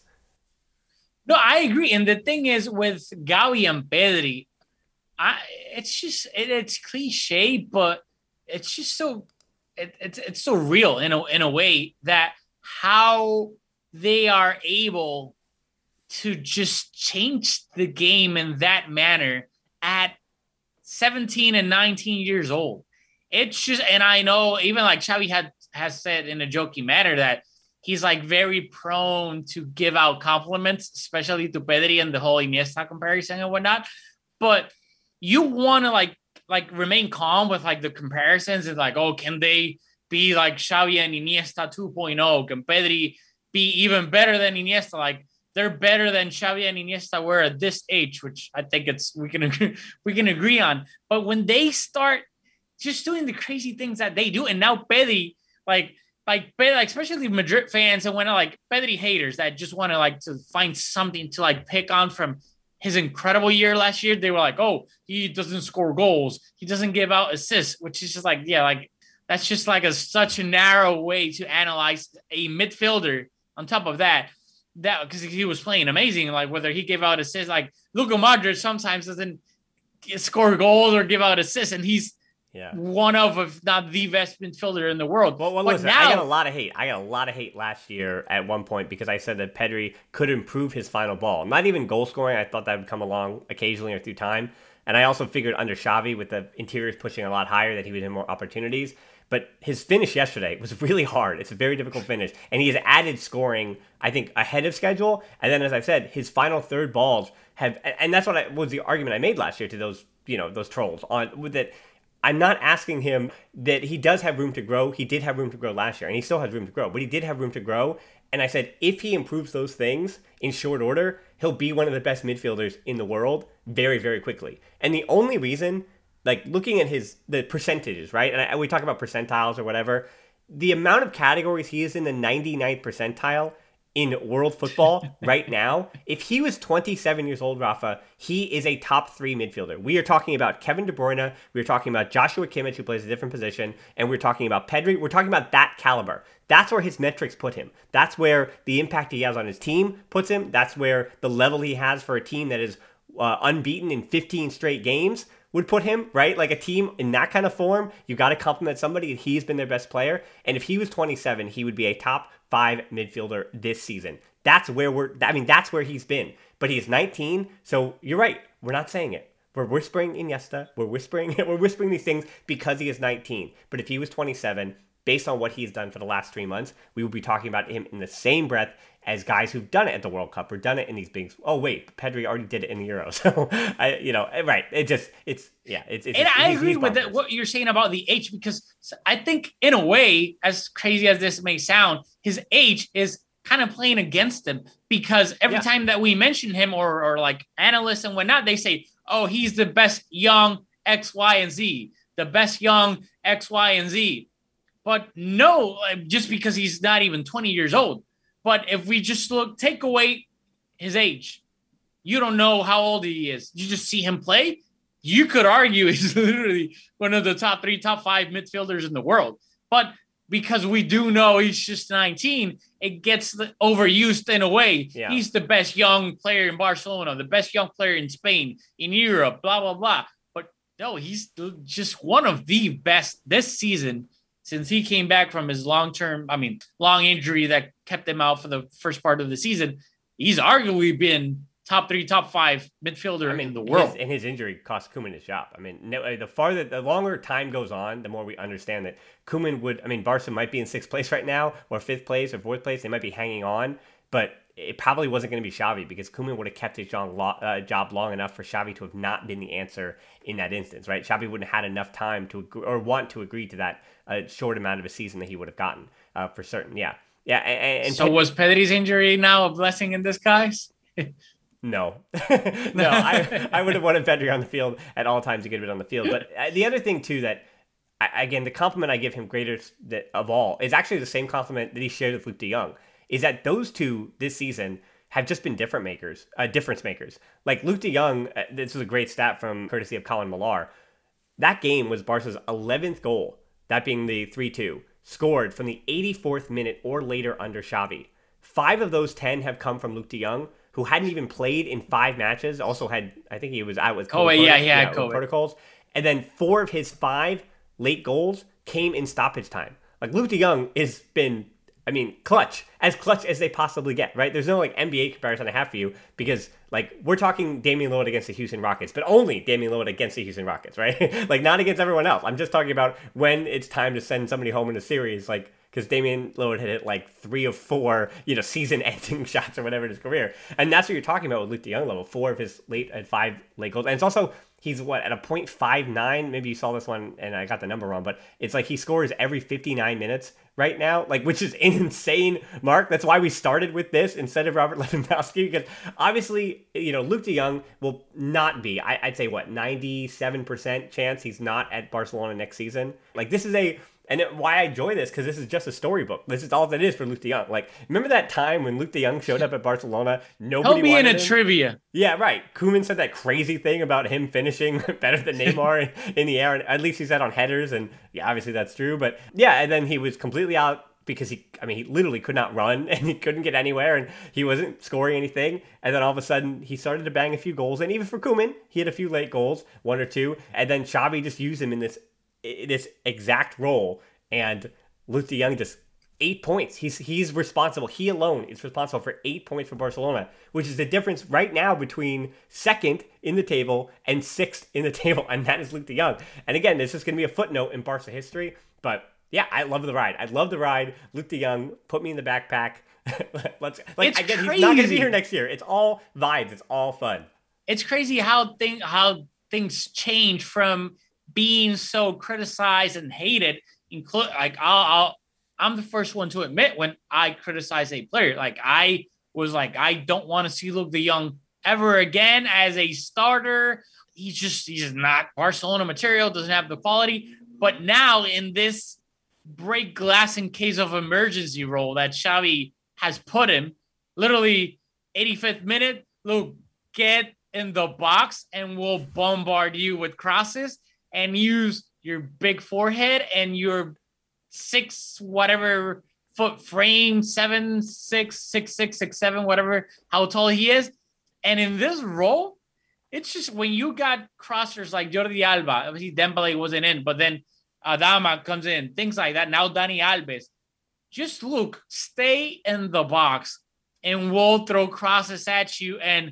Speaker 3: No, I agree. And the thing is with Gavi and Pedri, I, it's just, it, it's cliche, but it's just so it, it's it's so real in a in a way that how they are able to just change the game in that manner at seventeen and nineteen years old. It's just, and I know even like Xavi had has said in a jokey manner that he's like very prone to give out compliments, especially to Pedri and the whole Iniesta comparison and whatnot. But you want to like like remain calm with like the comparisons and like, oh, can they be like Xavi and Iniesta two point oh? Can Pedri be even better than Iniesta? Like they're better than Xavi and Iniesta were at this age, which I think it's we can agree, we can agree on. But when they start just doing the crazy things that they do, and now Pedri, like like Pedri, like especially Madrid fans and when like Pedri haters that just want to like to find something to like pick on from his incredible year last year, they were like, oh, he doesn't score goals. He doesn't give out assists, which is just like, yeah, like that's just like a such a narrow way to analyze a midfielder. On top of that, that because he was playing amazing, like whether he gave out assists, like Luka Modric sometimes doesn't score goals or give out assists, and he's
Speaker 2: yeah.
Speaker 3: one of, if not the best midfielder in the world.
Speaker 2: Well, well
Speaker 3: but
Speaker 2: listen,
Speaker 3: now,
Speaker 2: I got a lot of hate. I got a lot of hate last year at one point because I said that Pedri could improve his final ball. Not even goal scoring. I thought that would come along occasionally or through time. And I also figured under Xavi, with the interiors pushing a lot higher, that he would have more opportunities. But his finish yesterday was really hard. It's a very difficult finish. And he has added scoring, I think, ahead of schedule. And then, as I've said, his final third balls have, and that's what I, was the argument I made last year to those, you know, those trolls on with it. I'm not asking him that he does have room to grow. He did have room to grow last year, and he still has room to grow, but he did have room to grow. And I said, if he improves those things in short order, he'll be one of the best midfielders in the world very, very quickly. And the only reason, like looking at his, the percentages, right? And I, we talk about percentiles or whatever. The amount of categories he is in the ninety-ninth percentile in world football right now, if he was twenty-seven years old, Rafa, he is a top three midfielder. We are talking about Kevin De Bruyne. We're talking about Joshua Kimmich, who plays a different position. And we're talking about Pedri. We're talking about that caliber. That's where his metrics put him. That's where the impact he has on his team puts him. That's where the level he has for a team that is uh, unbeaten in fifteen straight games would put him, right? Like a team in that kind of form, you got to compliment somebody, and he's been their best player. And if he was twenty-seven, he would be a top five midfielder this season. That's where we're, I mean, that's where he's been. But he's nineteen, so you're right. We're not saying it. We're whispering Iniesta. We're whispering, we're whispering these things because he is nineteen. But if he was twenty-seven, based on what he's done for the last three months, we would be talking about him in the same breath as guys who've done it at the World Cup or done it in these big. Oh wait, Pedri already did it in the Euro, so I, you know, right? It just, it's yeah, it's. it's
Speaker 3: and
Speaker 2: just,
Speaker 3: I
Speaker 2: he's,
Speaker 3: agree
Speaker 2: he's
Speaker 3: with that, what you're saying about the age, because I think in a way, as crazy as this may sound, his age is kind of playing against him, because every
Speaker 2: yeah.
Speaker 3: time that we mention him or or like analysts and whatnot, they say, oh, he's the best young X, Y, and Z, the best young X, Y, and Z. But no, just because he's not even twenty years old. But if we just look, take away his age, you don't know how old he is. You just see him play. You could argue he's literally one of the top three, top five midfielders in the world. But because we do know he's just nineteen, it gets overused in a way.
Speaker 2: Yeah.
Speaker 3: He's the best young player in Barcelona, the best young player in Spain, in Europe, blah, blah, blah. But no, he's just one of the best this season. Since he came back from his long-term, I mean, long injury that kept him out for the first part of the season, he's arguably been top three, top five midfielder I mean, in the world.
Speaker 2: His, and his injury cost Koeman his job. I mean, no, the farther, the longer time goes on, the more we understand that Koeman would, I mean, Barca might be in sixth place right now, or fifth place, or fourth place. They might be hanging on, but it probably wasn't going to be Xavi, because Koeman would have kept his job, uh, job long enough for Xavi to have not been the answer in that instance, right? Xavi wouldn't have had enough time to agree, or want to agree to that uh, short amount of a season that he would have gotten uh, for certain. Yeah. Yeah. And, and
Speaker 3: so Ped- was Pedri's injury now a blessing in disguise?
Speaker 2: No, no, I, I would have wanted Pedri on the field at all times to get it on the field. But the other thing too, that I, again, the compliment I give him greatest that of all is actually the same compliment that he shared with Luuk de Jong, is that those two this season have just been different makers, uh, difference makers. Like Luuk de Jong, uh, this is a great stat from courtesy of Colin Millar. That game was Barca's eleventh goal, that being the three two, scored from the eighty-fourth minute or later under Xavi. Five of those ten have come from Luuk de Jong, who hadn't even played in five matches, also had, I think he was out with
Speaker 3: COVID. Oh, yeah, yeah,
Speaker 2: yeah COVID. protocols. And then four of his five late goals came in stoppage time. Like, Luuk de Jong has been, I mean, clutch, as clutch as they possibly get, right? There's no, like, N B A comparison I have for you, because, like, we're talking Damian Lillard against the Houston Rockets, but only Damian Lillard against the Houston Rockets, right? Like, not against everyone else. I'm just talking about when it's time to send somebody home in a series, like, because Damian Lillard had hit like three of four, you know, season-ending shots or whatever in his career. And that's what you're talking about with Luuk de Jong level, four of his late and five late goals. And it's also, he's what, at a point five nine? Maybe you saw this one and I got the number wrong, but it's like he scores every fifty-nine minutes right now, like, which is an insane mark. That's why we started with this instead of Robert Lewandowski, because obviously, you know, Luuk de Jong will not be, I, I'd say what, ninety-seven percent chance he's not at Barcelona next season. Like, this is a, and it, why I enjoy this, because this is just a storybook. This is all that is for Luuk de Jong. Like, remember that time when Luuk de Jong showed up at Barcelona? Nobody
Speaker 3: Help me
Speaker 2: wanted
Speaker 3: in a
Speaker 2: him?
Speaker 3: trivia.
Speaker 2: Yeah, right. Koeman said that crazy thing about him finishing better than Neymar in, in the air. And at least he said on headers, and yeah, obviously that's true. But yeah, and then he was completely out because he, I mean, he literally could not run and he couldn't get anywhere and he wasn't scoring anything. And then all of a sudden he started to bang a few goals. And even for Koeman, he had a few late goals, one or two. And then Xavi just used him in this this exact role. And Luuk de Jong just eight points. He's he's responsible. He alone is responsible for eight points for Barcelona, which is the difference right now between second in the table and sixth in the table, and that is Luuk de Jong. And again, this is going to be a footnote in Barca history, but yeah, I love the ride. I love the ride. Luuk de Jong, put me in the backpack. Let's like
Speaker 3: it's
Speaker 2: again,
Speaker 3: crazy.
Speaker 2: He's not going to be here next year. It's all vibes. It's all fun.
Speaker 3: It's crazy how thing how things change from being so criticized and hated, include like I'll, I'll I'm the first one to admit when I criticize a player. Like I was like, I don't want to see Luke de Jong ever again as a starter. He's just he's not Barcelona material, doesn't have the quality. But now in this break glass in case of emergency role that Xavi has put him, literally eighty-fifth minute, Luke, get in the box and we'll bombard you with crosses and use your big forehead and your six whatever foot frame, seven, six, six, six, six, seven, whatever, how tall he is. And in this role, it's just when you got crossers like Jordi Alba, obviously Dembele wasn't in, but then Adama comes in, things like that. Now Dani Alves. Just look, stay in the box and we'll throw crosses at you. And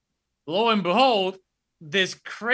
Speaker 3: lo and behold, this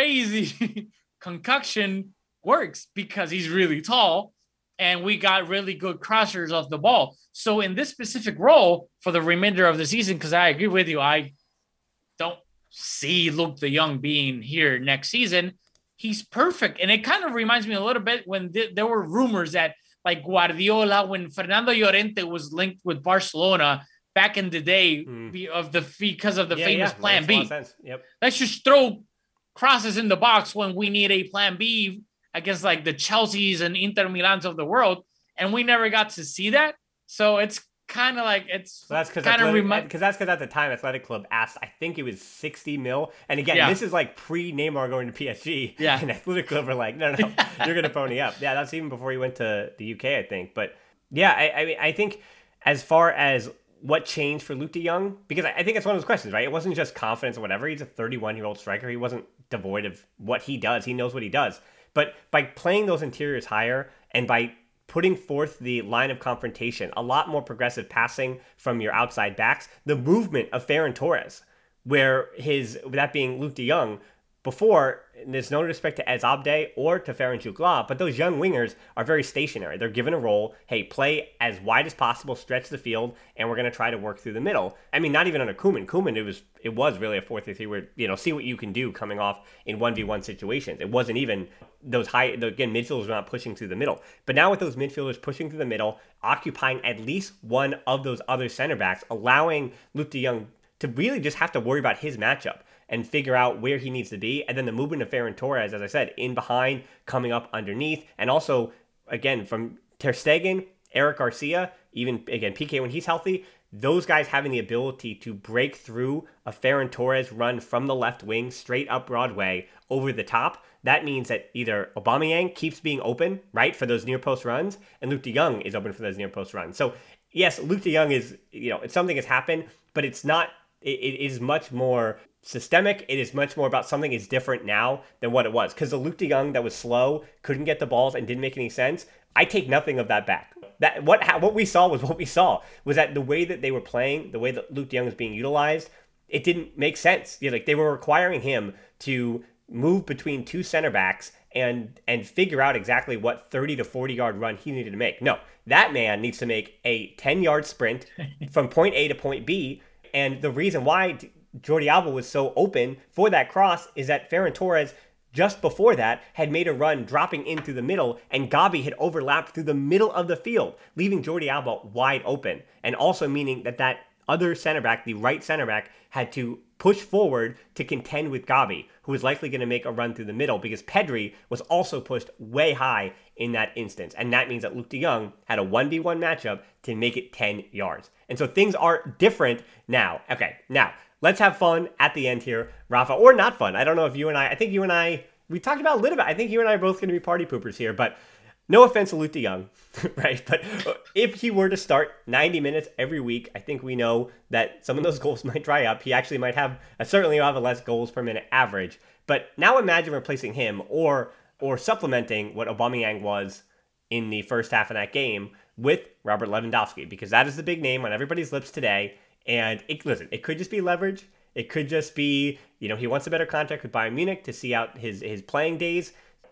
Speaker 3: crazy concoction works because he's really tall and we got really good crossers off the ball. So in this specific role for the remainder of the season, because I agree with you, I don't see Luke de Jong being here next season. He's perfect. And it kind of reminds me a little bit when th- there were rumors that like Guardiola, when Fernando Llorente was linked with Barcelona back in the day mm. of the because of the
Speaker 2: yeah,
Speaker 3: famous
Speaker 2: yeah.
Speaker 3: plan B.
Speaker 2: Yep.
Speaker 3: Let's just throw crosses in the box when we need a plan B against like the Chelseas and Inter Milans of the world. And we never got to see that. So it's kind of like it's
Speaker 2: so that's because
Speaker 3: kind of remi-
Speaker 2: because that's because at the time Athletic Club asked, I think it was sixty mil, and again
Speaker 3: yeah.
Speaker 2: this is like pre Neymar going to P S G,
Speaker 3: yeah.
Speaker 2: and Athletic Club were like, no, no, you're gonna pony up. Yeah, that's even before he went to the U K, I think. But yeah, I, I mean, I think as far as what changed for Luke de Jong, because I, I think it's one of those questions, right? It wasn't just confidence or whatever. He's a thirty-one year old striker. He wasn't devoid of what he does. He knows what he does. But by playing those interiors higher and by putting forth the line of confrontation, a lot more progressive passing from your outside backs, the movement of Ferran Torres, where his, that being Luke de Jong, before, there's no respect to Ez Abde or to Ferran Jugla, but those young wingers are very stationary. They're given a role, hey, play as wide as possible, stretch the field, and we're going to try to work through the middle. I mean, not even under Koeman. Koeman, it was it was really a four three three where, you know, see what you can do coming off in one v one situations. It wasn't even those high, again, midfielders were not pushing through the middle. But now with those midfielders pushing through the middle, occupying at least one of those other center backs, allowing Luke de Jong to really just have to worry about his matchup and figure out where he needs to be. And then the movement of Ferran Torres, as I said, in behind, coming up underneath. And also, again, from Ter Stegen, Eric Garcia, even, again, P K when he's healthy, those guys having the ability to break through a Ferran Torres run from the left wing straight up Broadway over the top. That means that either Aubameyang keeps being open, right, for those near post runs, and Luke de Jong is open for those near post runs. So, yes, Luke de Jong is, you know, it's something has happened, but it's not, it, it is much more systemic. It is much more about something is different now than what it was. Because the Luke de Jong that was slow, couldn't get the balls, and didn't make any sense, I take nothing of that back. That what what we saw was what we saw, was that the way that they were playing, the way that Luke de Jong was being utilized, it didn't make sense. You know, like they were requiring him to move between two center backs and and figure out exactly what thirty to forty yard run he needed to make. No, that man needs to make a ten yard sprint from point A to point B. And the reason why Jordi Alba was so open for that cross is that Ferran Torres, just before that, had made a run dropping in through the middle, and Gabi had overlapped through the middle of the field, leaving Jordi Alba wide open. And also meaning that that other center back, the right center back, had to push forward to contend with Gabi, who was likely going to make a run through the middle because Pedri was also pushed way high in that instance. And that means that Luke de Jong had a one v one matchup to make it ten yards. And so things are different now. Okay, now, let's have fun at the end here, Rafa, or not fun. I don't know if you and I, I think you and I, we talked about a little bit. I think you and I are both going to be party poopers here, but no offense to Luke de Jong, right? But if he were to start ninety minutes every week, I think we know that some of those goals might dry up. He actually might have, uh, certainly will have a less goals per minute average. But now imagine replacing him or or supplementing what Aubameyang was in the first half of that game with Robert Lewandowski, because that is the big name on everybody's lips today. And it, listen, it could just be leverage. It could just be, you know, he wants a better contract with Bayern Munich to see out his, his playing days.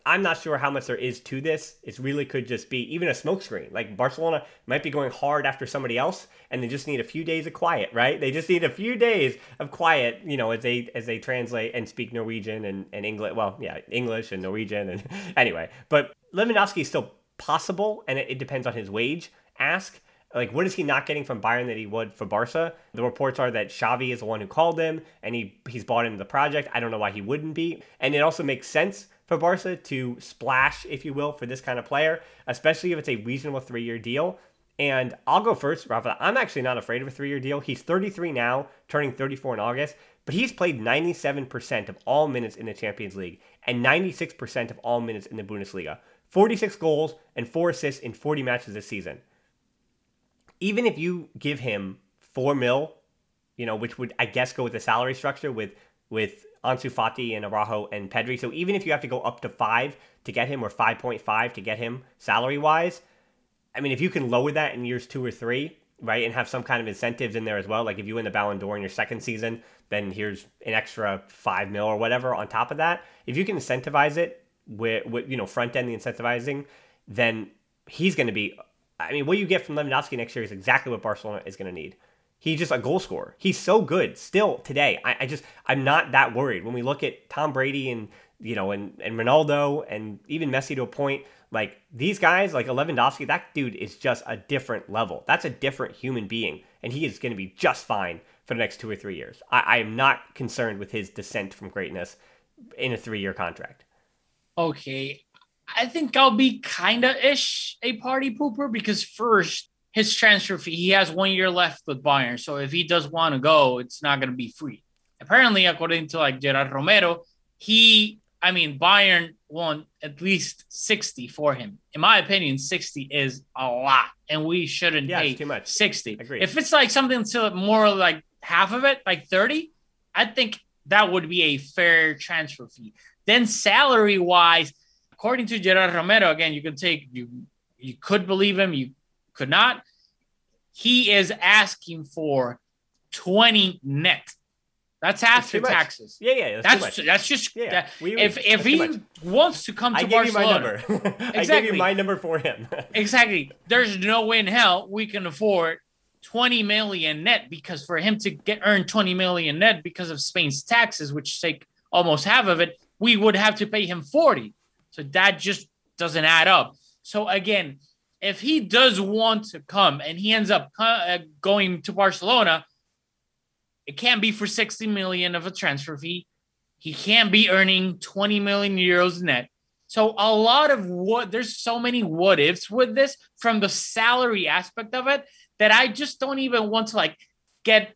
Speaker 2: I'm not sure how much there is to this. It really could just be even a smokescreen. Like Barcelona might be going hard after somebody else, and they just need a few days of quiet, right? They just need a few days of quiet, you know, as they as they translate and speak Norwegian and, and English. Well, yeah, English and Norwegian. And anyway, but Lewandowski is still possible, and it, it depends on his wage ask. Like, what is he not getting from Bayern that he would for Barca? The reports are that Xavi is the one who called him, and he he's bought into the project. I don't know why he wouldn't be. And it also makes sense for Barca to splash, if you will, for this kind of player, especially if it's a reasonable three-year deal. And I'll go first, Rafa. I'm actually not afraid of a three-year deal. He's thirty-three now, turning thirty-four in August, but he's played ninety-seven percent of all minutes in the Champions League and ninety-six percent of all minutes in the Bundesliga. forty-six goals and four assists in forty matches this season. Even if you give him four mil, you know, which would, I guess, go with the salary structure with with Ansu Fati and Araujo and Pedri. So even if you have to go up to five to get him, or five point five to get him salary-wise, I mean, if you can lower that in years two or three, right, and have some kind of incentives in there as well, like if you win the Ballon d'Or in your second season, then here's an extra five mil or whatever on top of that. If you can incentivize it, with, with you know, front-end the incentivizing, then he's going to be... I mean, what you get from Lewandowski next year is exactly what Barcelona is going to need. He's just a goal scorer. He's so good still today. I, I just, I'm not that worried. When we look at Tom Brady and, you know, and, and Ronaldo and even Messi to a point, like these guys, like Lewandowski, that dude is just a different level. That's a different human being. And he is going to be just fine for the next two or three years. I, I am not concerned with his descent from greatness in a three-year contract.
Speaker 3: Okay. I think I'll be kind of ish a party pooper because first, his transfer fee, he has one year left with Bayern. So if he does want to go, it's not going to be free. Apparently, according to like Gerard Romero, he, I mean, Bayern won at least sixty for him. In my opinion, sixty is a lot, and we shouldn't
Speaker 2: yeah,
Speaker 3: pay
Speaker 2: too much.
Speaker 3: sixty.
Speaker 2: Agreed.
Speaker 3: If it's like something to more like half of it, like thirty, I think that would be a fair transfer fee. Then salary-wise, according to Gerard Romero, again, you could take you you could believe him, you could not. He is asking for twenty net. That's after
Speaker 2: that's
Speaker 3: taxes.
Speaker 2: Yeah, yeah,
Speaker 3: that's
Speaker 2: that's,
Speaker 3: that's just
Speaker 2: yeah,
Speaker 3: that,
Speaker 2: we,
Speaker 3: if if he wants to come to
Speaker 2: I gave
Speaker 3: Barcelona,
Speaker 2: you my number. I
Speaker 3: exactly.
Speaker 2: gave you my number for him.
Speaker 3: Exactly. There's no way in hell we can afford twenty million net, because for him to get earn twenty million net because of Spain's taxes, which take almost half of it, we would have to pay him forty. So that just doesn't add up. So again, if he does want to come and he ends up uh, going to Barcelona, it can't be for sixty million of a transfer fee. He can't be earning twenty million euros net. So a lot of what, there's so many what ifs with this from the salary aspect of it that I just don't even want to like get,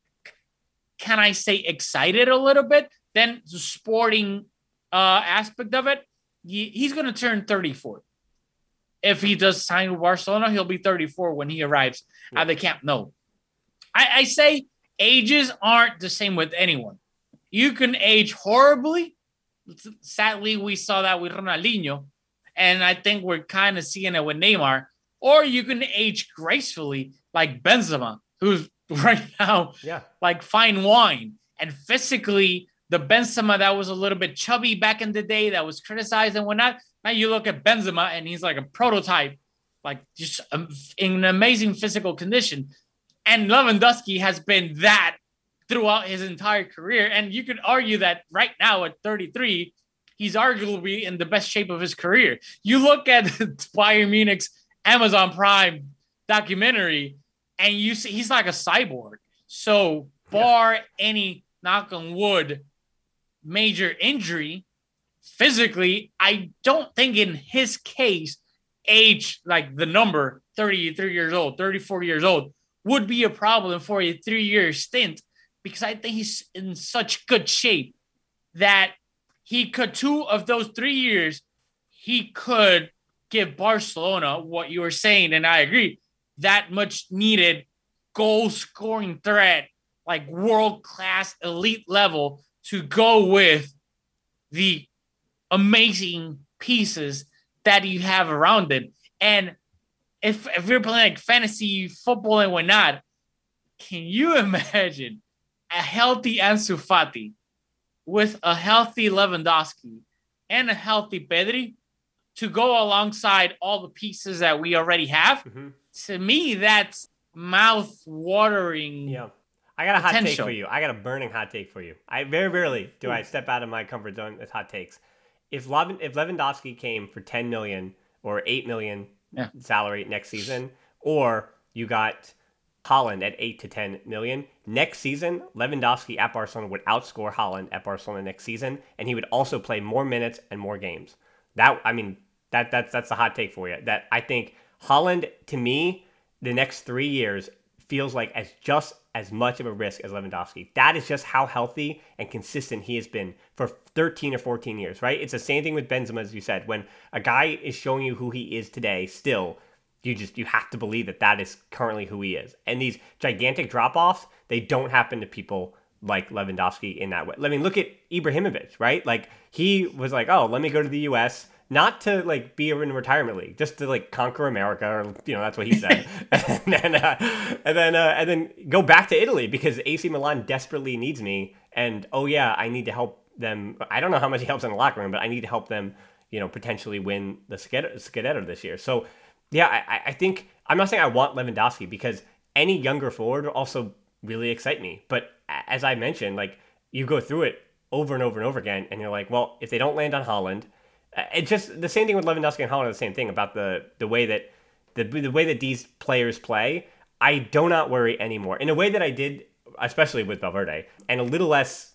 Speaker 3: can I say excited a little bit? Then the sporting uh, aspect of it, he's going to turn thirty-four. If he does sign with Barcelona, he'll be thirty-four when he arrives yeah. at the Camp Nou. I, I say ages aren't the same with anyone. You can age horribly. Sadly, we saw that with Ronaldinho, and I think we're kind of seeing it with Neymar. Or you can age gracefully like Benzema, who's right now
Speaker 2: yeah.
Speaker 3: like fine wine. And physically, the Benzema that was a little bit chubby back in the day, that was criticized and whatnot. Now you look at Benzema and he's like a prototype, like just in an amazing physical condition. And Lewandowski has been that throughout his entire career. And you could argue that right now at thirty-three, he's arguably in the best shape of his career. You look at Bayern Munich's Amazon Prime documentary and you see he's like a cyborg. So bar yeah. any knock on wood, major injury, physically, I don't think in his case, age, like the number thirty-three years old, thirty-four years old, would be a problem for a three-year stint, because I think he's in such good shape that he could, two of those three years, he could give Barcelona what you were saying, and I agree, that much needed goal-scoring threat, like world-class elite level, to go with the amazing pieces that you have around it. And if, if you're playing like fantasy football and whatnot, can you imagine a healthy Ansu Fati with a healthy Lewandowski and a healthy Pedri to go alongside all the pieces that we already have, mm-hmm. to me, that's mouth-watering.
Speaker 2: Yeah. I got a
Speaker 3: potential.
Speaker 2: hot take for you. I got a burning hot take for you. I very rarely do Ooh. I step out of my comfort zone with hot takes. If Levin, if Lewandowski came for ten million or eight million yeah. salary next season, or you got Haaland at eight to ten million next season, Lewandowski at Barcelona would outscore Haaland at Barcelona next season, and he would also play more minutes and more games. That I mean, that that's that's a hot take for you. That I think Haaland, to me, the next three years feels like as just as much of a risk as Lewandowski. That is just how healthy and consistent he has been for thirteen or fourteen years, right? It's the same thing with Benzema, as you said. When a guy is showing you who he is today, still, you just you have to believe that that is currently who he is. And these gigantic drop-offs, they don't happen to people like Lewandowski in that way. I mean, look at Ibrahimovic, right? Like, he was like, oh, let me go to the U S, not to like be in a retirement league, just to like conquer America, or you know, that's what he said, and then uh, and then uh, and then go back to Italy because A C Milan desperately needs me, and oh yeah, I need to help them. I don't know how much he helps in the locker room, but I need to help them, you know, potentially win the Scudetto this year. So yeah, I, I think I'm not saying I want Lewandowski because any younger forward will also really excite me, but as I mentioned, like you go through it over and over and over again, and you're like, well, if they don't land on Haaland. It's just the same thing with Lewandowski and Haaland. The same thing about the the way that the the way that these players play. I do not worry anymore in a way that I did, especially with Valverde, and a little less.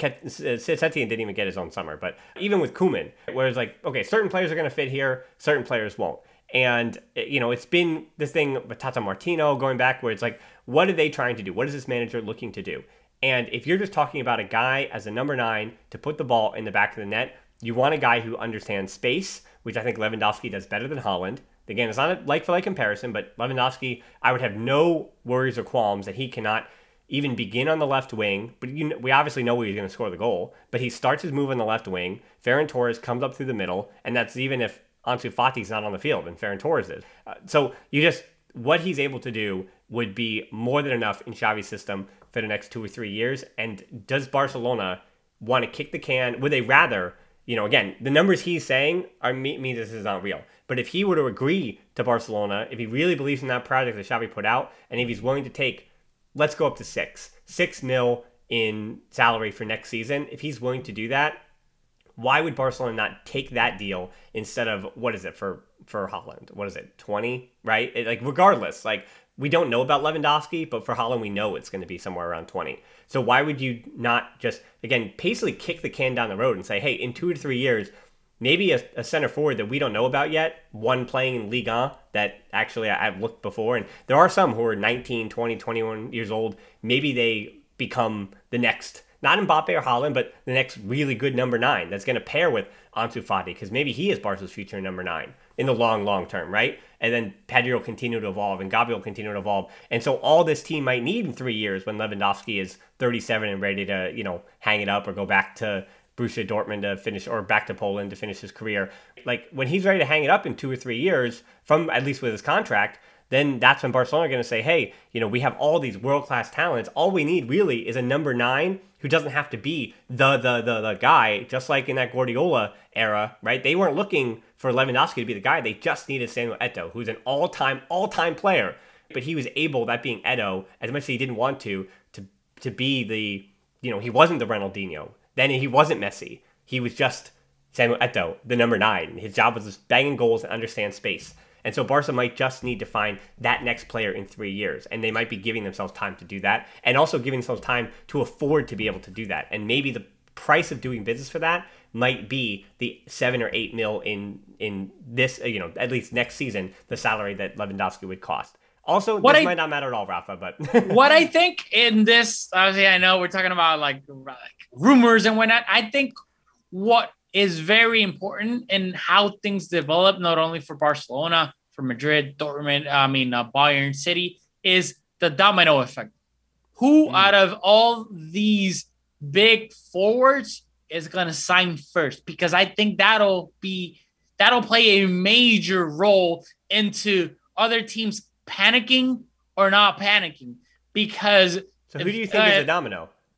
Speaker 2: Setien didn't even get his own summer, but even with Koeman, where it's like, okay, certain players are going to fit here, certain players won't. And you know, it's been this thing with Tata Martino going back, where it's like, what are they trying to do? What is this manager looking to do? And if you're just talking about a guy as a number nine to put the ball in the back of the net. You want a guy who understands space, which I think Lewandowski does better than Haaland. Again, it's not a like-for-like comparison, but Lewandowski, I would have no worries or qualms that he cannot even begin on the left wing. But you, we obviously know where he's going to score the goal. But he starts his move on the left wing. Ferran Torres comes up through the middle, and that's even if Ansu Fati's not on the field and Ferran Torres is. Uh, so you just what he's able to do would be more than enough in Xavi's system for the next two or three years. And does Barcelona want to kick the can? Would they rather? You know, again, the numbers he's saying are mean this is not real. But if he were to agree to Barcelona, if he really believes in that project that Xavi put out, and if he's willing to take, let's go up to six, six mil in salary for next season, if he's willing to do that, why would Barcelona not take that deal instead of, what is it for, for Haaland? What is it, twenty, right? It, like, regardless, like, we don't know about Lewandowski, but for Haaland, we know it's going to be somewhere around twenty. So why would you not just, again, basically kick the can down the road and say, hey, in two to three years, maybe a, a center forward that we don't know about yet, one playing in Ligue one that actually I, I've looked before, and there are some who are nineteen, twenty, twenty-one years old. Maybe they become the next, not Mbappe or Haaland, but the next really good number nine that's going to pair with Ansu Fati, because maybe he is Barca's future number nine in the long, long term, right? And then Pedri will continue to evolve, and Gavi will continue to evolve. And so all this team might need in three years when Lewandowski is thirty-seven and ready to, you know, hang it up or go back to Borussia Dortmund to finish, or back to Poland to finish his career. Like, when he's ready to hang it up in two or three years, from at least with his contract, then that's when Barcelona are going to say, hey, you know, we have all these world-class talents. All we need really is a number nine who doesn't have to be the, the, the, the guy, just like in that Guardiola era, right? They weren't looking for Lewandowski to be the guy. They just needed Samuel Eto'o, who's an all-time, all-time player. But he was able, that being Eto'o, as much as he didn't want to, to, to be the, you know, he wasn't the Ronaldinho. Then he wasn't Messi. He was just Samuel Eto'o, the number nine. His job was just banging goals and understand space. And so Barca might just need to find that next player in three years. And they might be giving themselves time to do that, and also giving themselves time to afford to be able to do that. And maybe the price of doing business for that might be the seven or eight mil in in this, you know, at least next season, the salary that Lewandowski would cost. Also, what this I, might not matter at all, Rafa, but
Speaker 3: what I think in this, obviously, I know we're talking about like, like rumors and whatnot. I think what is very important in how things develop, not only for Barcelona, for Madrid, Dortmund, I mean, uh, Bayern City, is the domino effect. Who mm. out of all these big forwards is going to sign first? Because I think that'll be, that'll play a major role into other teams panicking or not panicking. Because
Speaker 2: so who if, do you think uh, is a domino?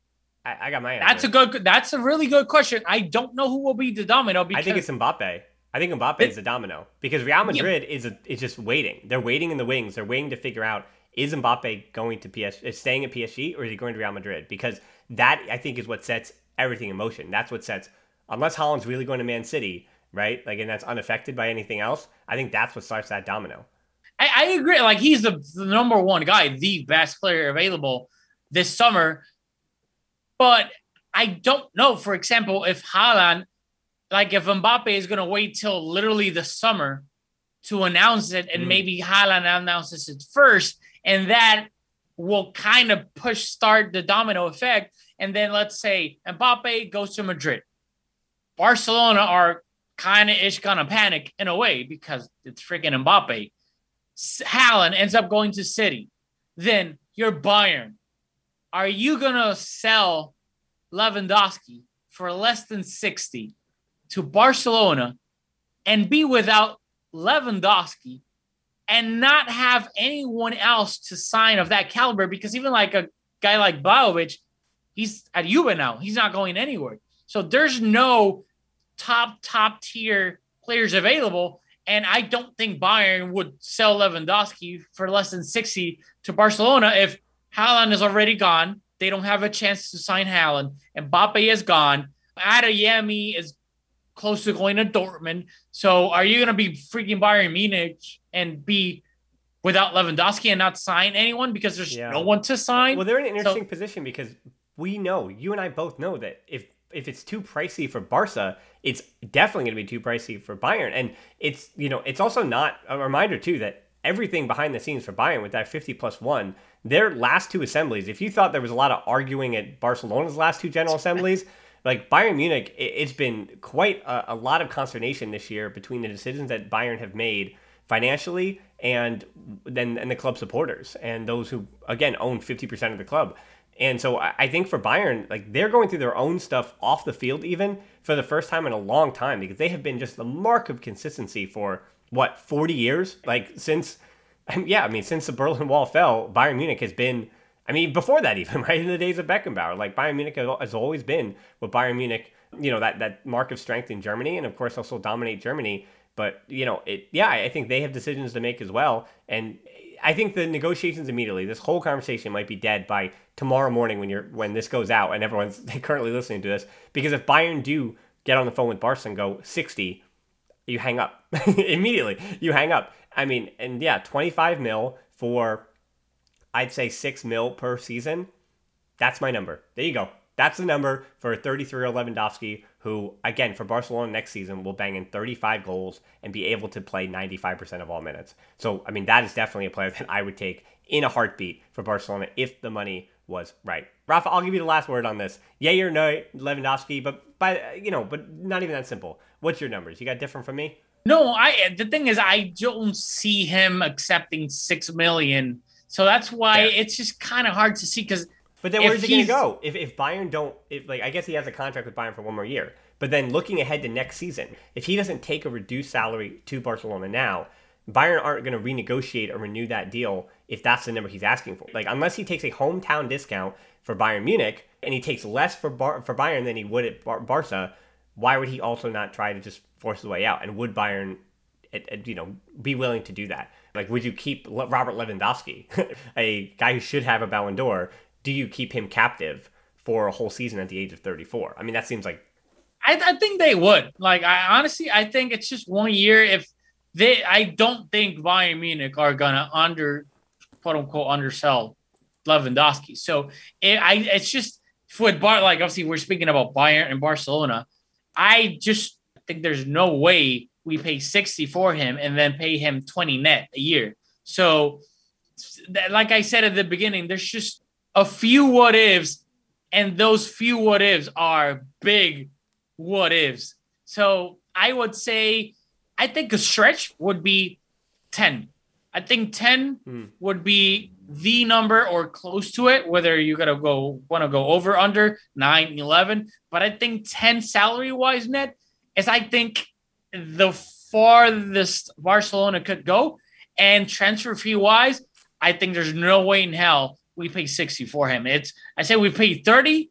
Speaker 2: I, I got my answer.
Speaker 3: That's a good. That's a really good question. I don't know who will be the domino. Because
Speaker 2: I think it's Mbappe. I think Mbappe is the domino because Real Madrid yeah. is a, is just waiting. They're waiting in the wings. They're waiting to figure out, is Mbappe going to P S G, is staying at P S G, or is he going to Real Madrid? Because that, I think, is what sets everything in motion. That's what sets, unless Haaland's really going to Man City, right? Like, and that's unaffected by anything else. I think that's what starts that domino.
Speaker 3: I, I agree. Like, he's the, the number one guy, the best player available this summer. But I don't know, for example, if Haaland, like if Mbappe is going to wait till literally the summer to announce it, and mm. maybe Haaland announces it first, and that will kind of push start the domino effect. And then let's say Mbappe goes to Madrid. Barcelona are kind of ish going to panic in a way because it's freaking Mbappe. Haaland ends up going to City. Then you're Bayern. Are you going to sell Lewandowski for less than sixty to Barcelona and be without Lewandowski and not have anyone else to sign of that caliber? Because even like a guy like Vlahovic, he's at Juve now. He's not going anywhere. So there's no top, top tier players available. And I don't think Bayern would sell Lewandowski for less than sixty to Barcelona if Haaland is already gone. They don't have a chance to sign Haaland. Mbappe is gone. Adeyemi is close to going to Dortmund. So are you going to be freaking Bayern Munich and be without Lewandowski and not sign anyone because there's yeah. no one to sign?
Speaker 2: Well, they're in an interesting so, position because we know, you and I both know that if if it's too pricey for Barca, it's definitely going to be too pricey for Bayern. And it's, you know, it's also not a reminder too that everything behind the scenes for Bayern with that fifty plus one, their last two assemblies, if you thought there was a lot of arguing at Barcelona's last two general assemblies, like Bayern Munich, it's been quite a, a lot of consternation this year between the decisions that Bayern have made financially and then and the club supporters and those who, again, own fifty percent of the club. And so I think for Bayern, like they're going through their own stuff off the field even for the first time in a long time because they have been just the mark of consistency for, what, forty years? Like since, yeah, I mean, since the Berlin Wall fell, Bayern Munich has been, I mean, before that even, right, in the days of Beckenbauer, like Bayern Munich has always been with Bayern Munich, you know, that, that mark of strength in Germany and, of course, also dominate Germany. But, you know, it, yeah, I think they have decisions to make as well. And I think the negotiations immediately, this whole conversation might be dead by tomorrow morning when you're when this goes out and everyone's currently listening to this. Because if Bayern do get on the phone with Barca and go sixty, you hang up immediately. You hang up. I mean, and yeah, twenty-five mil for, I'd say six mil per season. That's my number. There you go. That's the number for a thirty-three-year-old Lewandowski who, again, for Barcelona next season will bang in thirty-five goals and be able to play ninety-five percent of all minutes. So, I mean, that is definitely a player that I would take in a heartbeat for Barcelona if the money was right. Rafa, I'll give you the last word on this. Yay or no, Lewandowski, but by you know, but not even that simple. What's your numbers? You got different from me?
Speaker 3: No, I. The thing is, I don't see him accepting six million. So that's why yeah. it's just kind of hard to see because.
Speaker 2: But then where's he going to go? If if Bayern don't, if like I guess he has a contract with Bayern for one more year. But then looking ahead to next season, if he doesn't take a reduced salary to Barcelona now, Bayern aren't going to renegotiate or renew that deal if that's the number he's asking for. Like unless he takes a hometown discount for Bayern Munich and he takes less for Bar- for Bayern than he would at Bar- Barca, why would he also not try to just force his way out? And would Bayern, it, it, you know, be willing to do that? Like, would you keep Le- Robert Lewandowski, a guy who should have a Ballon d'Or? Do you keep him captive for a whole season at the age of thirty-four? I mean, that seems like.
Speaker 3: I, I think they would. Like, I honestly, I think it's just one year. If they, I don't think Bayern Munich are gonna under, quote unquote, undersell Lewandowski. So it, I, it's just with Bar. Like, obviously, we're speaking about Bayern and Barcelona. I just think there's no way we pay sixty for him and then pay him twenty net a year. So, like I said at the beginning, there's just a few what ifs, and those few what ifs are big what ifs. So I would say, I think a stretch would be ten. I think ten mm. would be the number or close to it, whether you gotta go want to go over, under nine, eleven. But I think ten salary wise net is, I think, the farthest Barcelona could go. And transfer fee wise, I think there's no way in hell we pay sixty for him. It's I say we pay thirty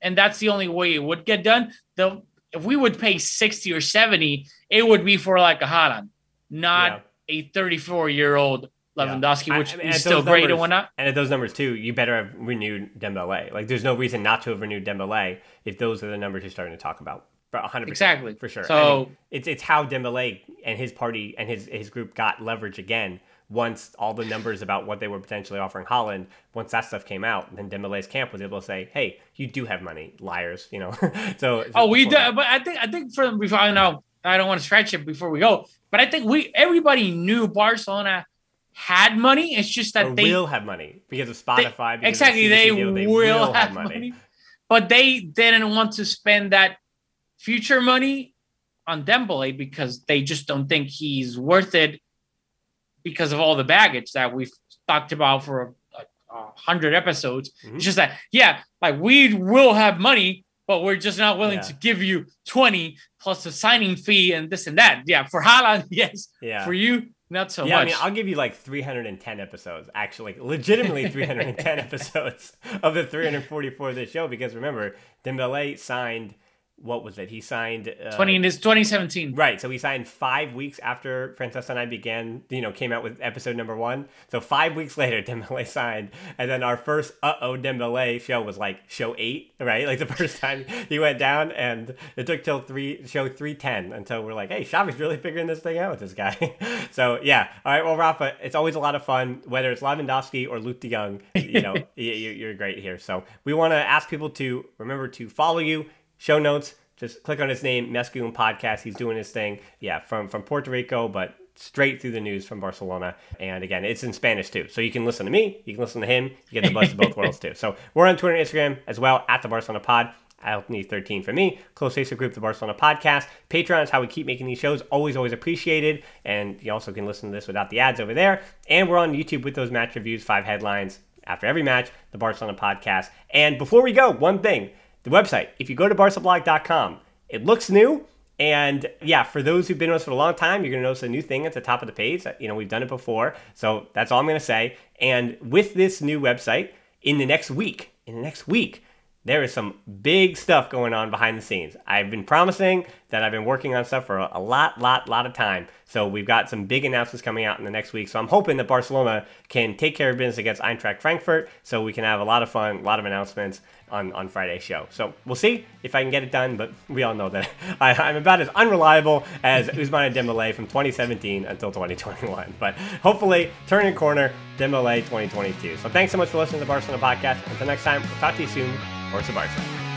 Speaker 3: and that's the only way it would get done. The if we would pay sixty or seventy, it would be for like a Haaland, not yeah. a thirty-four-year-old Lewandowski, yeah. which I mean, is still great
Speaker 2: numbers,
Speaker 3: and whatnot.
Speaker 2: And at those numbers too, you better have renewed Dembele. Like, there's no reason not to have renewed Dembele if those are the numbers you're starting to talk about. For one hundred percent,
Speaker 3: exactly,
Speaker 2: for sure.
Speaker 3: So
Speaker 2: I mean, it's it's how Dembele and his party and his his group got leverage again. Once all the numbers about what they were potentially offering Haaland, once that stuff came out, then Dembele's camp was able to say, "Hey, you do have money, liars," you know. so
Speaker 3: oh, we do, but I think I think for before I know I don't want to stretch it before we go, but I think we everybody knew Barcelona had money. It's just that
Speaker 2: or
Speaker 3: they
Speaker 2: will have money because of Spotify.
Speaker 3: They,
Speaker 2: because
Speaker 3: exactly,
Speaker 2: of the
Speaker 3: they,
Speaker 2: deal, they
Speaker 3: will,
Speaker 2: will
Speaker 3: have,
Speaker 2: have money.
Speaker 3: money, but they didn't want to spend that future money on Dembele because they just don't think he's worth it because of all the baggage that we've talked about for like a hundred episodes. Mm-hmm. It's just that, yeah, like we will have money, but we're just not willing yeah. to give you twenty plus a signing fee and this and that. Yeah, for Haaland, yes.
Speaker 2: Yeah.
Speaker 3: For you, not so
Speaker 2: yeah,
Speaker 3: much.
Speaker 2: I mean, I'll give you like three hundred ten episodes, actually, like, legitimately three hundred ten episodes of the three hundred forty-four of this show because remember, Dembele signed. What was it? He signed uh,
Speaker 3: twenty in his twenty seventeen.
Speaker 2: Right. So he signed five weeks after Francesca and I began, you know, came out with episode number one. So five weeks later, Dembele signed. And then our first uh-oh Dembele show was like show eight, right? Like the first time he went down, and it took till three show three ten until we're like, hey, Xavi's really figuring this thing out with this guy. So yeah. All right. Well, Rafa, it's always a lot of fun, whether it's Lewandowski or Luke de Jong, you know, you're great here. So we want to ask people to remember to follow you. Show notes, just click on his name, Mescun Podcast. He's doing his thing, yeah, from, from Puerto Rico, but straight through the news from Barcelona. And again, it's in Spanish too. So you can listen to me, you can listen to him, you get the best of both worlds too. So we're on Twitter and Instagram as well, at the Barcelona Pod. Anthony thirteen for me, close Facebook group, the Barcelona Podcast. Patreon is how we keep making these shows. Always, always appreciated. And you also can listen to this without the ads over there. And we're on YouTube with those match reviews, five headlines after every match, the Barcelona Podcast. And before we go, one thing. The website, if you go to barca blog dot com, it looks new. And yeah, for those who've been with us for a long time, you're going to notice a new thing at the top of the page. You know, we've done it before. So that's all I'm going to say. And with this new website, in the next week, in the next week, there is some big stuff going on behind the scenes. I've been promising that I've been working on stuff for a lot, lot, lot of time. So we've got some big announcements coming out in the next week. So I'm hoping that Barcelona can take care of business against Eintracht Frankfurt so we can have a lot of fun, a lot of announcements on, on Friday's show. So we'll see if I can get it done, but we all know that I, I'm about as unreliable as Ousmane Dembele from twenty seventeen until twenty twenty-one. But hopefully, turning a corner, Dembele twenty twenty-two. So thanks so much for listening to the Barcelona Podcast. Until next time, we'll talk to you soon. Forza Barca.